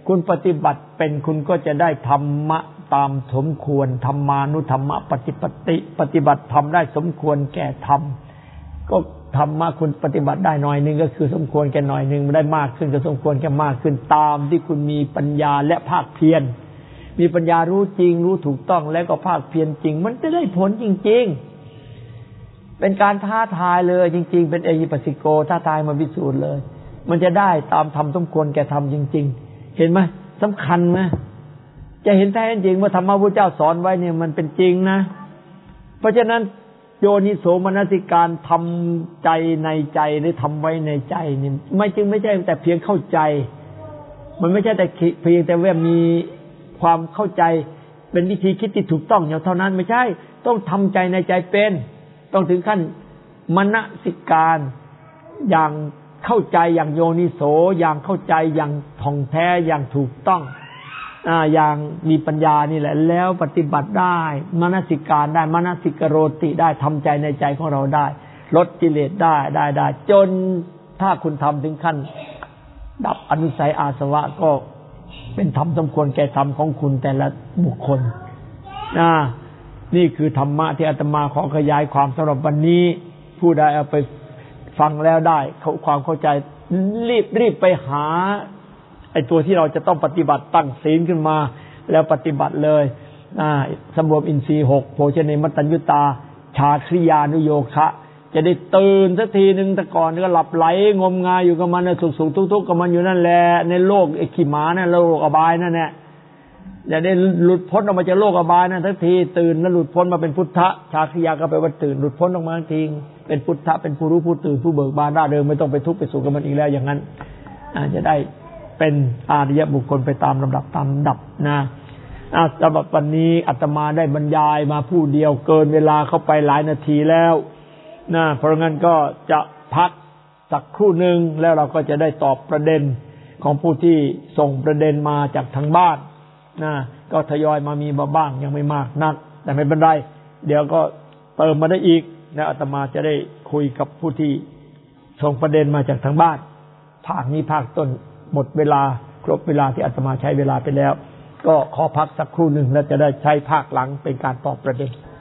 คุณปฏิบัติเป็นคุณก็จะได้ธรรมะตามสมควรธรรมานุธรรมะปฏิบัติธรรมได้สมควรแก่ธรรมก็ธรรมะคุณปฏิบัติได้หน่อยนึงก็คือสมควรแก่หน่อยนึงได้มากขึ้นก็สมควรแก่มากขึ้นตามที่คุณมีปัญญาและภาคเพียรมีปัญญารู้จริงรู้ถูกต้องแล้วก็ภาคเพียรจริงมันจะได้ผลจริงๆเป็นการท้าทายเลยจริงๆเป็นเอหิปัสสิโกท้าทายมาพิสูจน์เลยมันจะได้ตามธรรมสมควรแก่ธรรมจริงๆเห็นไหมสำคัญไหมจะเห็นแท้จริงว่าธรรมะพระพุทธเจ้าสอนไว้เนี่ยมันเป็นจริงนะเพราะฉะนั้นโยนิโสมนสิการทำใจในใจหรือทำไว้ในใจนี่ไม่ใช่แต่เพียงเข้าใจมันไม่ใช่แต่เพียงแต่ว่ามีความเข้าใจเป็นวิธีคิดที่ถูกต้องอย่างเท่านั้นไม่ใช่ต้องทำใจในใจเป็นต้องถึงขั้นมนสิการอย่างเข้าใจอย่างโยนิโสอย่างเข้าใจอย่างท่องแท้อย่างถูกต้องอย่างมีปัญญานี่แหละแล้วปฏิบัติได้มนสิการได้มนสิกโรติได้ทำใจในใจของเราได้ลดกิเลสได้จนถ้าคุณทำถึงขั้นดับอนุสัยอาสวะก็เป็นธรรมสมควรแก่ธรรมของคุณแต่ละบุคคลนี่คือธรรมะที่อาตมาขอขยายความสำหรับวันนี้ผู้ใดเอาไปฟังแล้วได้ความเข้าใจรีบไปหาไอ้ตัวที่เราจะต้องปฏิบัติตั้งศีลขึ้นมาแล้วปฏิบัติเลยสำรวมอินทรีย์6โภชเนมัตตัญญุตาชาคริยานุโยคะจะได้ตื่นสักทีนึงแต่ก่อนก็หลับไหลงมงายอยู่กับมันสุขๆทุกๆกับมันอยู่นั่นแหละในโลกไอ้ขี้หมานั่นโลกอบายนั่นแหละจะได้หลุดพ้นออกมาจากโลกอบายนั่นสักทีตื่นแล้วหลุดพ้นมาเป็นพุทธะชาคริยาก็แปลว่าตื่นหลุดพ้นออกมาทีเป็นพุทธะเป็นผู้รู้ผู้ตื่นผู้เบิกบานร่าเริงไม่ต้องไปทุกข์ไปสุขกับมันอีกแล้วอย่างนั้นจะได้เป็นอริยบุคคลไปตามลำดับนะสำหรับวันนี้อาตมาได้บรรยายมาผู้เดียวเกินเวลาเข้าไปหลายนาทีแล้วนะเพราะงั้นก็จะพักสักครู่หนึ่งแล้วเราก็จะได้ตอบประเด็นของผู้ที่ส่งประเด็นมาจากทางบ้านนะก็ทยอยมามีมาบ้างยังไม่มากนักแต่ไม่เป็นไรเดี๋ยวก็เติมมาได้อีกแล้วอาตมาจะได้คุยกับผู้ที่ส่งประเด็นมาจากทางบ้านภาคนี้ภาคต้นหมดเวลาครบเวลาที่อาตมาใช้เวลาไปแล้วก็ขอพักสักครู่หนึ่งแล้วจะได้ใช้ภาคหลังเป็นการตอบประเด็น